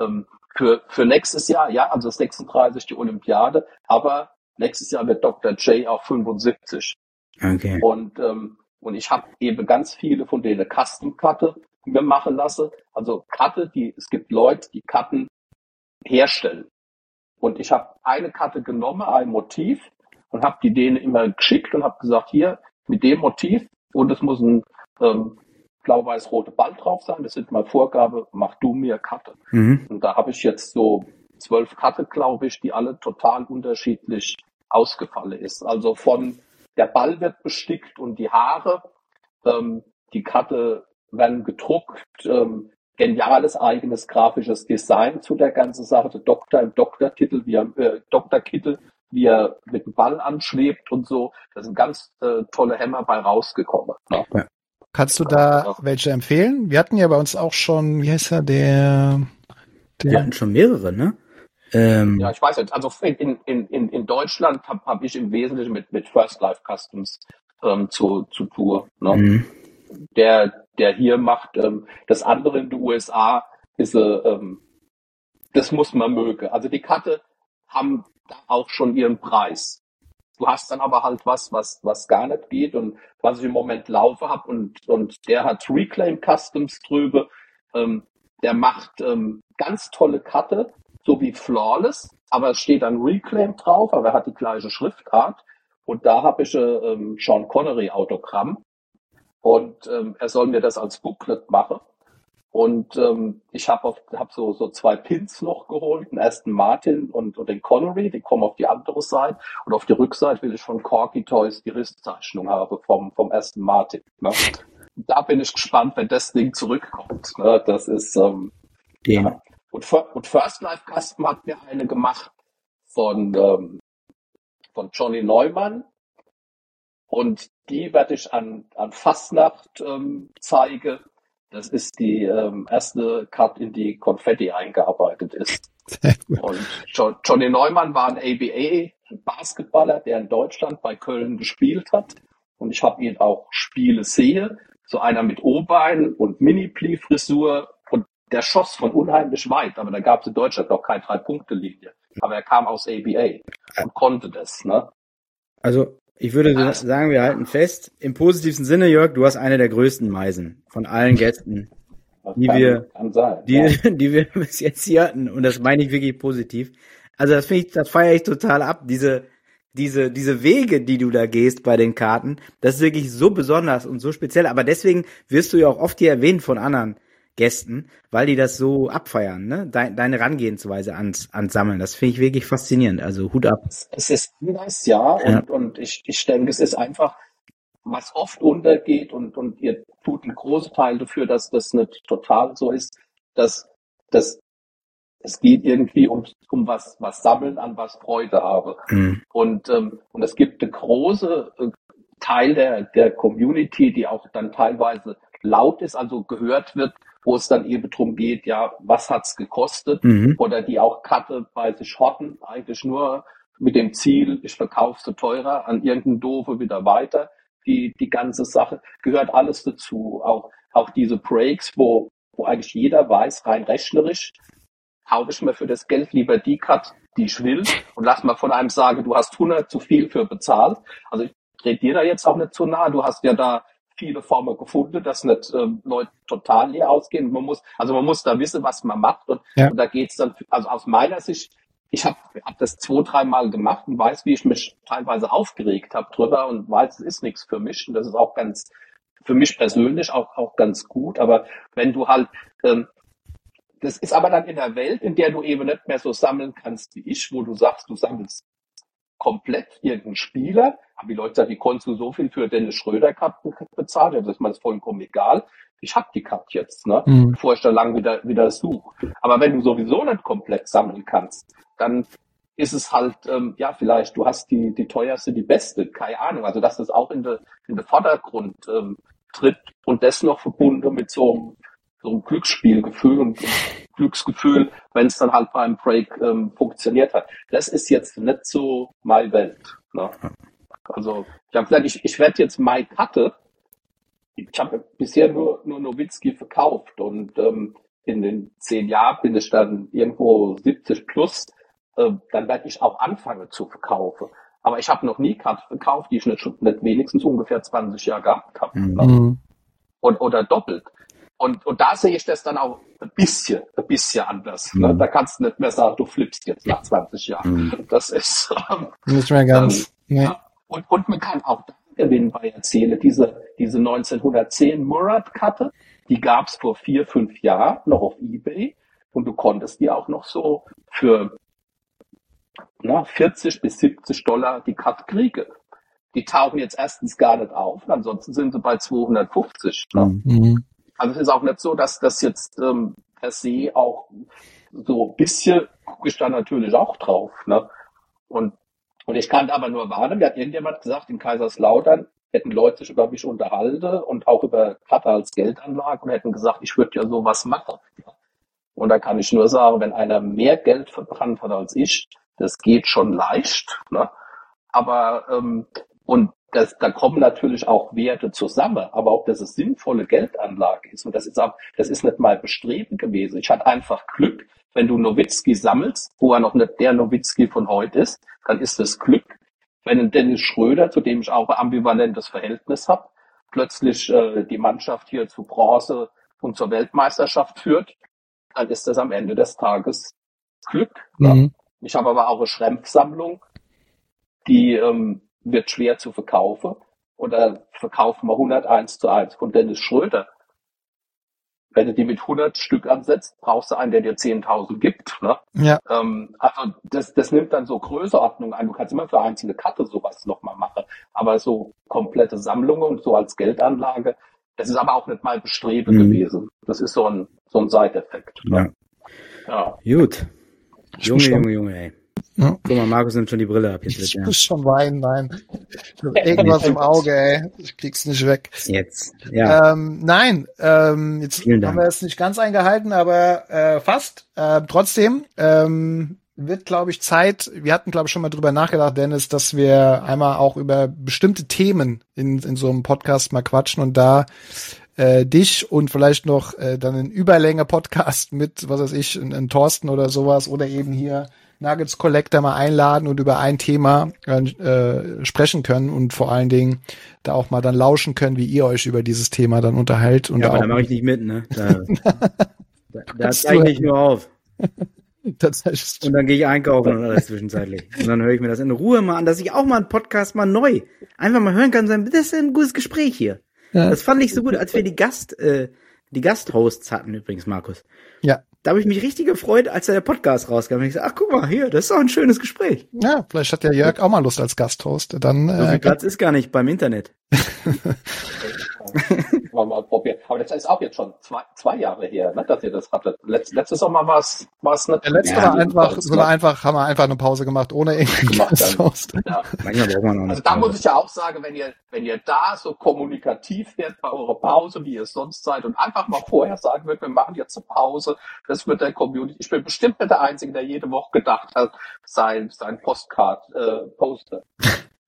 für nächstes Jahr, ja, also 36 die Olympiade, aber nächstes Jahr wird Dr. J auch 75. Okay. Und ich habe eben ganz viele von denen Custom-Karte mir machen lassen. Also Karte, es gibt Leute, die Karten herstellen. Und ich habe eine Karte genommen, ein Motiv, und habe die denen immer geschickt und habe gesagt, hier, mit dem Motiv, und es muss ein blau-weiß-roter Ball drauf sein, das ist meine Vorgabe, mach du mir Karte. Mhm. Und da habe ich jetzt so 12 Karte, glaube ich, die alle total unterschiedlich ausgefallen ist. Also von der Ball wird bestickt und die Haare, die Karte werden gedruckt, geniales eigenes grafisches Design zu der ganzen Sache. Der Doktor im Doktortitel, Doktorkittel, wie er mit dem Ball anschwebt und so. Da sind ganz tolle Hämmer bei rausgekommen. Ne? Ja. Kannst du da welche empfehlen? Wir hatten ja bei uns auch schon, wie heißt er, Wir hatten schon mehrere, ne? Ja, ich weiß nicht. Also in Deutschland hab ich im Wesentlichen mit First Life Customs zu tun. Ne? Mhm. Der hier macht, das andere in den USA ist, das muss man mögen. Also die Karte haben da auch schon ihren Preis. Du hast dann aber halt was gar nicht geht, und was ich im Moment laufe habe, und der hat Reclaim Customs drüber, der macht ganz tolle Karte, so wie Flawless, aber es steht dann Reclaim drauf, aber er hat die gleiche Schriftart, und da habe ich Sean Connery Autogramm, und er soll mir das als Booklet machen. Und ich habe so 2 Pins noch geholt, den Aston Martin und den Connery, die kommen auf die andere Seite. Und auf die Rückseite will ich von Corky Toys die Risszeichnung haben vom Aston Martin. Ne? Da bin ich gespannt, wenn das Ding zurückkommt. Ne? Das ist ja. Und First Life Custom hat mir eine gemacht von Johnny Neumann. Und die werde ich an Fastnacht zeigen. Das ist die erste Karte, in die Konfetti eingearbeitet ist. Und Johnny Neumann war ein ABA-Basketballer, der in Deutschland bei Köln gespielt hat. Und ich habe ihn auch Spiele sehe. So einer mit O-Bein und Mini-Pli-Frisur. Und der schoss von unheimlich weit. Aber da gab es in Deutschland noch keine 3-Punkte-Linie. Aber er kam aus ABA und konnte das. Ne? Also ich würde sagen, wir halten fest, im positivsten Sinne, Jörg, du hast eine der größten Meisen von allen Gästen, die wir bis jetzt hier hatten. Und das meine ich wirklich positiv. Also das feiere ich total ab. Diese Wege, die du da gehst bei den Karten, das ist wirklich so besonders und so speziell. Aber deswegen wirst du ja auch oft hier erwähnt von anderen Gästen, weil die das so abfeiern, ne? Deine Herangehensweise ans Sammeln. Das finde ich wirklich faszinierend. Also Hut ab. Es ist anders, ja. Und ich denke, es ist einfach, was oft untergeht, und ihr tut einen großen Teil dafür, dass das nicht total so ist, dass es geht irgendwie um was sammeln, an was Freude habe. Mhm. Und es gibt eine große Teil der Community, die auch dann teilweise laut ist, also gehört wird, wo es dann eben drum geht, ja, was hat's gekostet? Mhm. Oder die auch Karte bei sich horten, eigentlich nur mit dem Ziel, ich verkaufe sie teurer an irgendeinen Doofe wieder weiter. Die ganze Sache gehört alles dazu. Auch auch diese Breaks, wo eigentlich jeder weiß, rein rechnerisch, kaufe ich mir für das Geld lieber die Cut, die ich will, und lass mal von einem sagen, du hast 100 zu viel für bezahlt. Also ich trete dir da jetzt auch nicht zu nahe. Du hast ja da viele Formen gefunden, dass nicht Leute total leer ausgehen. Man muss da wissen, was man macht. Und da geht's dann, also aus meiner Sicht, ich hab das 2-3 Mal gemacht und weiß, wie ich mich teilweise aufgeregt habe drüber und weiß, es ist nichts für mich. Und das ist auch ganz, für mich persönlich auch ganz gut. Aber wenn du halt, das ist aber dann in der Welt, in der du eben nicht mehr so sammeln kannst wie ich, wo du sagst, du sammelst komplett irgendeinen Spieler, haben die Leute gesagt, wie konntest du so viel für Dennis Schröder Cup bezahlt? Das ist mir das vollkommen egal. Ich hab die Cup jetzt, ne? Bevor ich da lang wieder suche. Aber wenn du sowieso nicht komplett sammeln kannst, dann ist es halt, vielleicht, du hast die teuerste, die beste, keine Ahnung. Also, dass das auch in den Vordergrund tritt und das noch verbunden mit so einem Glücksspielgefühl und Glücksgefühl, wenn es dann halt beim Break funktioniert hat. Das ist jetzt nicht so meine Welt. Ne? Also ich habe gesagt, ich werde jetzt Mike Hatte. Ich habe bisher nur Nowitzki verkauft und in den 10 Jahren bin ich dann irgendwo 70 plus. Dann werde ich auch anfangen zu verkaufen. Aber ich habe noch nie Cut verkauft, die ich nicht wenigstens ungefähr 20 Jahre gehabt habe. Ne? Oder doppelt. Und da sehe ich das dann auch ein bisschen anders. Ne? Da kannst du nicht mehr sagen, du flippst jetzt nach 20 Jahren. Das ist nicht mehr ganz. Ja. Und man kann auch da gewinnen bei Erzähle. Diese 1910 Murat-Karte, die gab es vor 4-5 Jahren noch auf eBay und du konntest die auch noch so für 40 bis $70 die Karte kriegen. Die tauchen jetzt erstens gar nicht auf, und ansonsten sind sie bei 250. Ne? Also es ist auch nicht so, dass das jetzt per se auch so ein bisschen, gucke ich da natürlich auch drauf. Ne? Und ich kann aber nur warnen, mir hat irgendjemand gesagt, in Kaiserslautern hätten Leute sich über mich unterhalten und auch über Karte als Geldanlage und hätten gesagt, ich würde ja sowas machen. Und da kann ich nur sagen, wenn einer mehr Geld verbrannt hat als ich, das geht schon leicht. Ne? Aber da kommen natürlich auch Werte zusammen, aber ob das eine sinnvolle Geldanlage ist, und das ist nicht mal Bestreben gewesen. Ich hatte einfach Glück, wenn du Nowitzki sammelst, wo er noch nicht der Nowitzki von heute ist, dann ist das Glück. Wenn ein Dennis Schröder, zu dem ich auch ein ambivalentes Verhältnis habe, plötzlich die Mannschaft hier zu Bronze und zur Weltmeisterschaft führt, dann ist das am Ende des Tages Glück. Ne? Ich habe aber auch eine Schrempfsammlung, die wird schwer zu verkaufen. Oder verkaufen wir 101:1 von Dennis Schröder. Wenn du die mit 100 Stück ansetzt, brauchst du einen, der dir 10.000 gibt. Ne? Ja. Also das nimmt dann so Größenordnung an. Du kannst immer für einzelne Karte sowas nochmal machen. Aber so komplette Sammlungen und so als Geldanlage, das ist aber auch nicht mal Bestreben gewesen. Das ist so ein Side-Effekt. Ne? Ja. Gut. Junge, ey. Ja. Guck mal, Markus nimmt schon die Brille ab. Ich muss schon weinen, nein. Irgendwas im Auge, ey. Ich krieg's nicht weg. Jetzt, ja. Nein, jetzt haben wir es nicht ganz eingehalten, aber fast. Trotzdem wird, glaube ich, Zeit, wir hatten, glaube ich, schon mal drüber nachgedacht, Dennis, dass wir einmal auch über bestimmte Themen in so einem Podcast mal quatschen und da dich und vielleicht noch dann einen Überlänge-Podcast mit, was weiß ich, einen Thorsten oder sowas oder eben hier Nuggets Collector mal einladen und über ein Thema sprechen können und vor allen Dingen da auch mal dann lauschen können, wie ihr euch über dieses Thema dann unterhaltet. Und ja, aber da mache ich nicht mit, ne? Da zeige ich nicht nur auf. Und dann gehe ich einkaufen und alles zwischenzeitlich. Und dann höre ich mir das in Ruhe mal an, dass ich auch mal einen Podcast mal neu einfach mal hören kann. Das ist ein gutes Gespräch hier. Ja. Das fand ich so gut, als wir die Gasthosts hatten übrigens, Markus. Ja. Da habe ich mich richtig gefreut, als der Podcast rauskam. Und ich gesagt, ach, guck mal, hier, das ist doch ein schönes Gespräch. Ja, vielleicht hat der Jörg auch mal Lust als Gasthost. Dann, so viel Platz ist gar nicht beim Internet. Mal probieren. Aber das ist auch jetzt schon zwei Jahre her, ne, dass ihr das hattet. Letztes Sommer war es nicht. Der letzte war einfach, haben wir einfach eine Pause gemacht, ohne irgendwie Gasthost. Ja. Manchmal braucht man noch also da muss ich ja auch sagen, wenn ihr da so kommunikativ werdet bei eurer Pause, wie ihr es sonst seid, und einfach mal vorher sagen würdet, wir machen jetzt eine Pause, das wird der Community, ich bin bestimmt nicht der Einzige, der jede Woche gedacht hat, sein Postcard Poster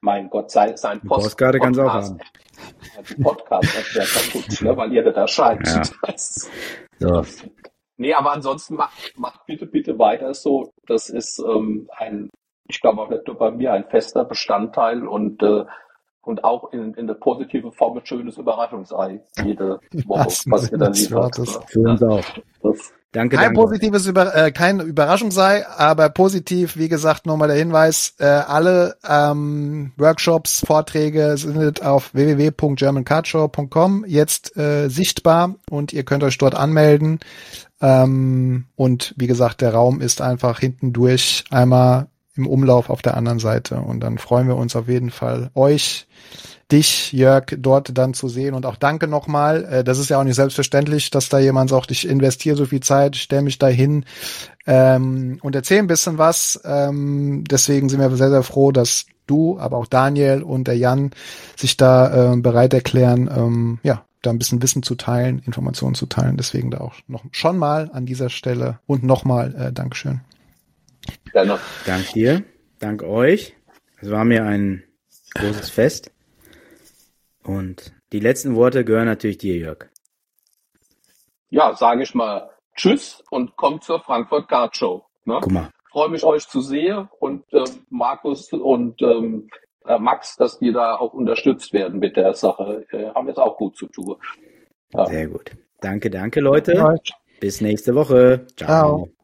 mein Gott, sein Postkarte kannst du auch haben. Die Podcast, das wäre kaputt, ne, weil ihr das erscheint. Ja. So. Nee, aber ansonsten macht bitte weiter so. Das ist ich glaube auch nicht nur bei mir, ein fester Bestandteil und auch in der positiven Form ein schönes Überraschungsei jede Woche, was ihr dann liefert. Für uns auch. Danke. Keine Überraschung sei, aber positiv, wie gesagt, nochmal der Hinweis, alle Workshops, Vorträge sind auf www.germancardShow.com jetzt sichtbar und ihr könnt euch dort anmelden. Und wie gesagt, der Raum ist einfach hinten durch einmal im Umlauf auf der anderen Seite. Und dann freuen wir uns auf jeden Fall, dich, Jörg, dort dann zu sehen. Und auch danke nochmal. Das ist ja auch nicht selbstverständlich, dass da jemand sagt, ich investiere so viel Zeit, ich stelle mich da hin und erzähle ein bisschen was. Deswegen sind wir sehr, sehr froh, dass du, aber auch Daniel und der Jan sich da bereit erklären, da ein bisschen Wissen zu teilen, Informationen zu teilen. Deswegen da auch noch schon mal an dieser Stelle und nochmal Dankeschön. Gerne. Dank dir, dank euch. Es war mir ein großes Fest. Und die letzten Worte gehören natürlich dir, Jörg. Ja, sage ich mal Tschüss und kommt zur Frankfurt Card Show. Ne? Guck mal. Freue mich, euch zu sehen und Markus und Max, dass die da auch unterstützt werden mit der Sache. Haben jetzt auch gut zu tun. Ja. Sehr gut. Danke, Leute. Bis nächste Woche. Ciao.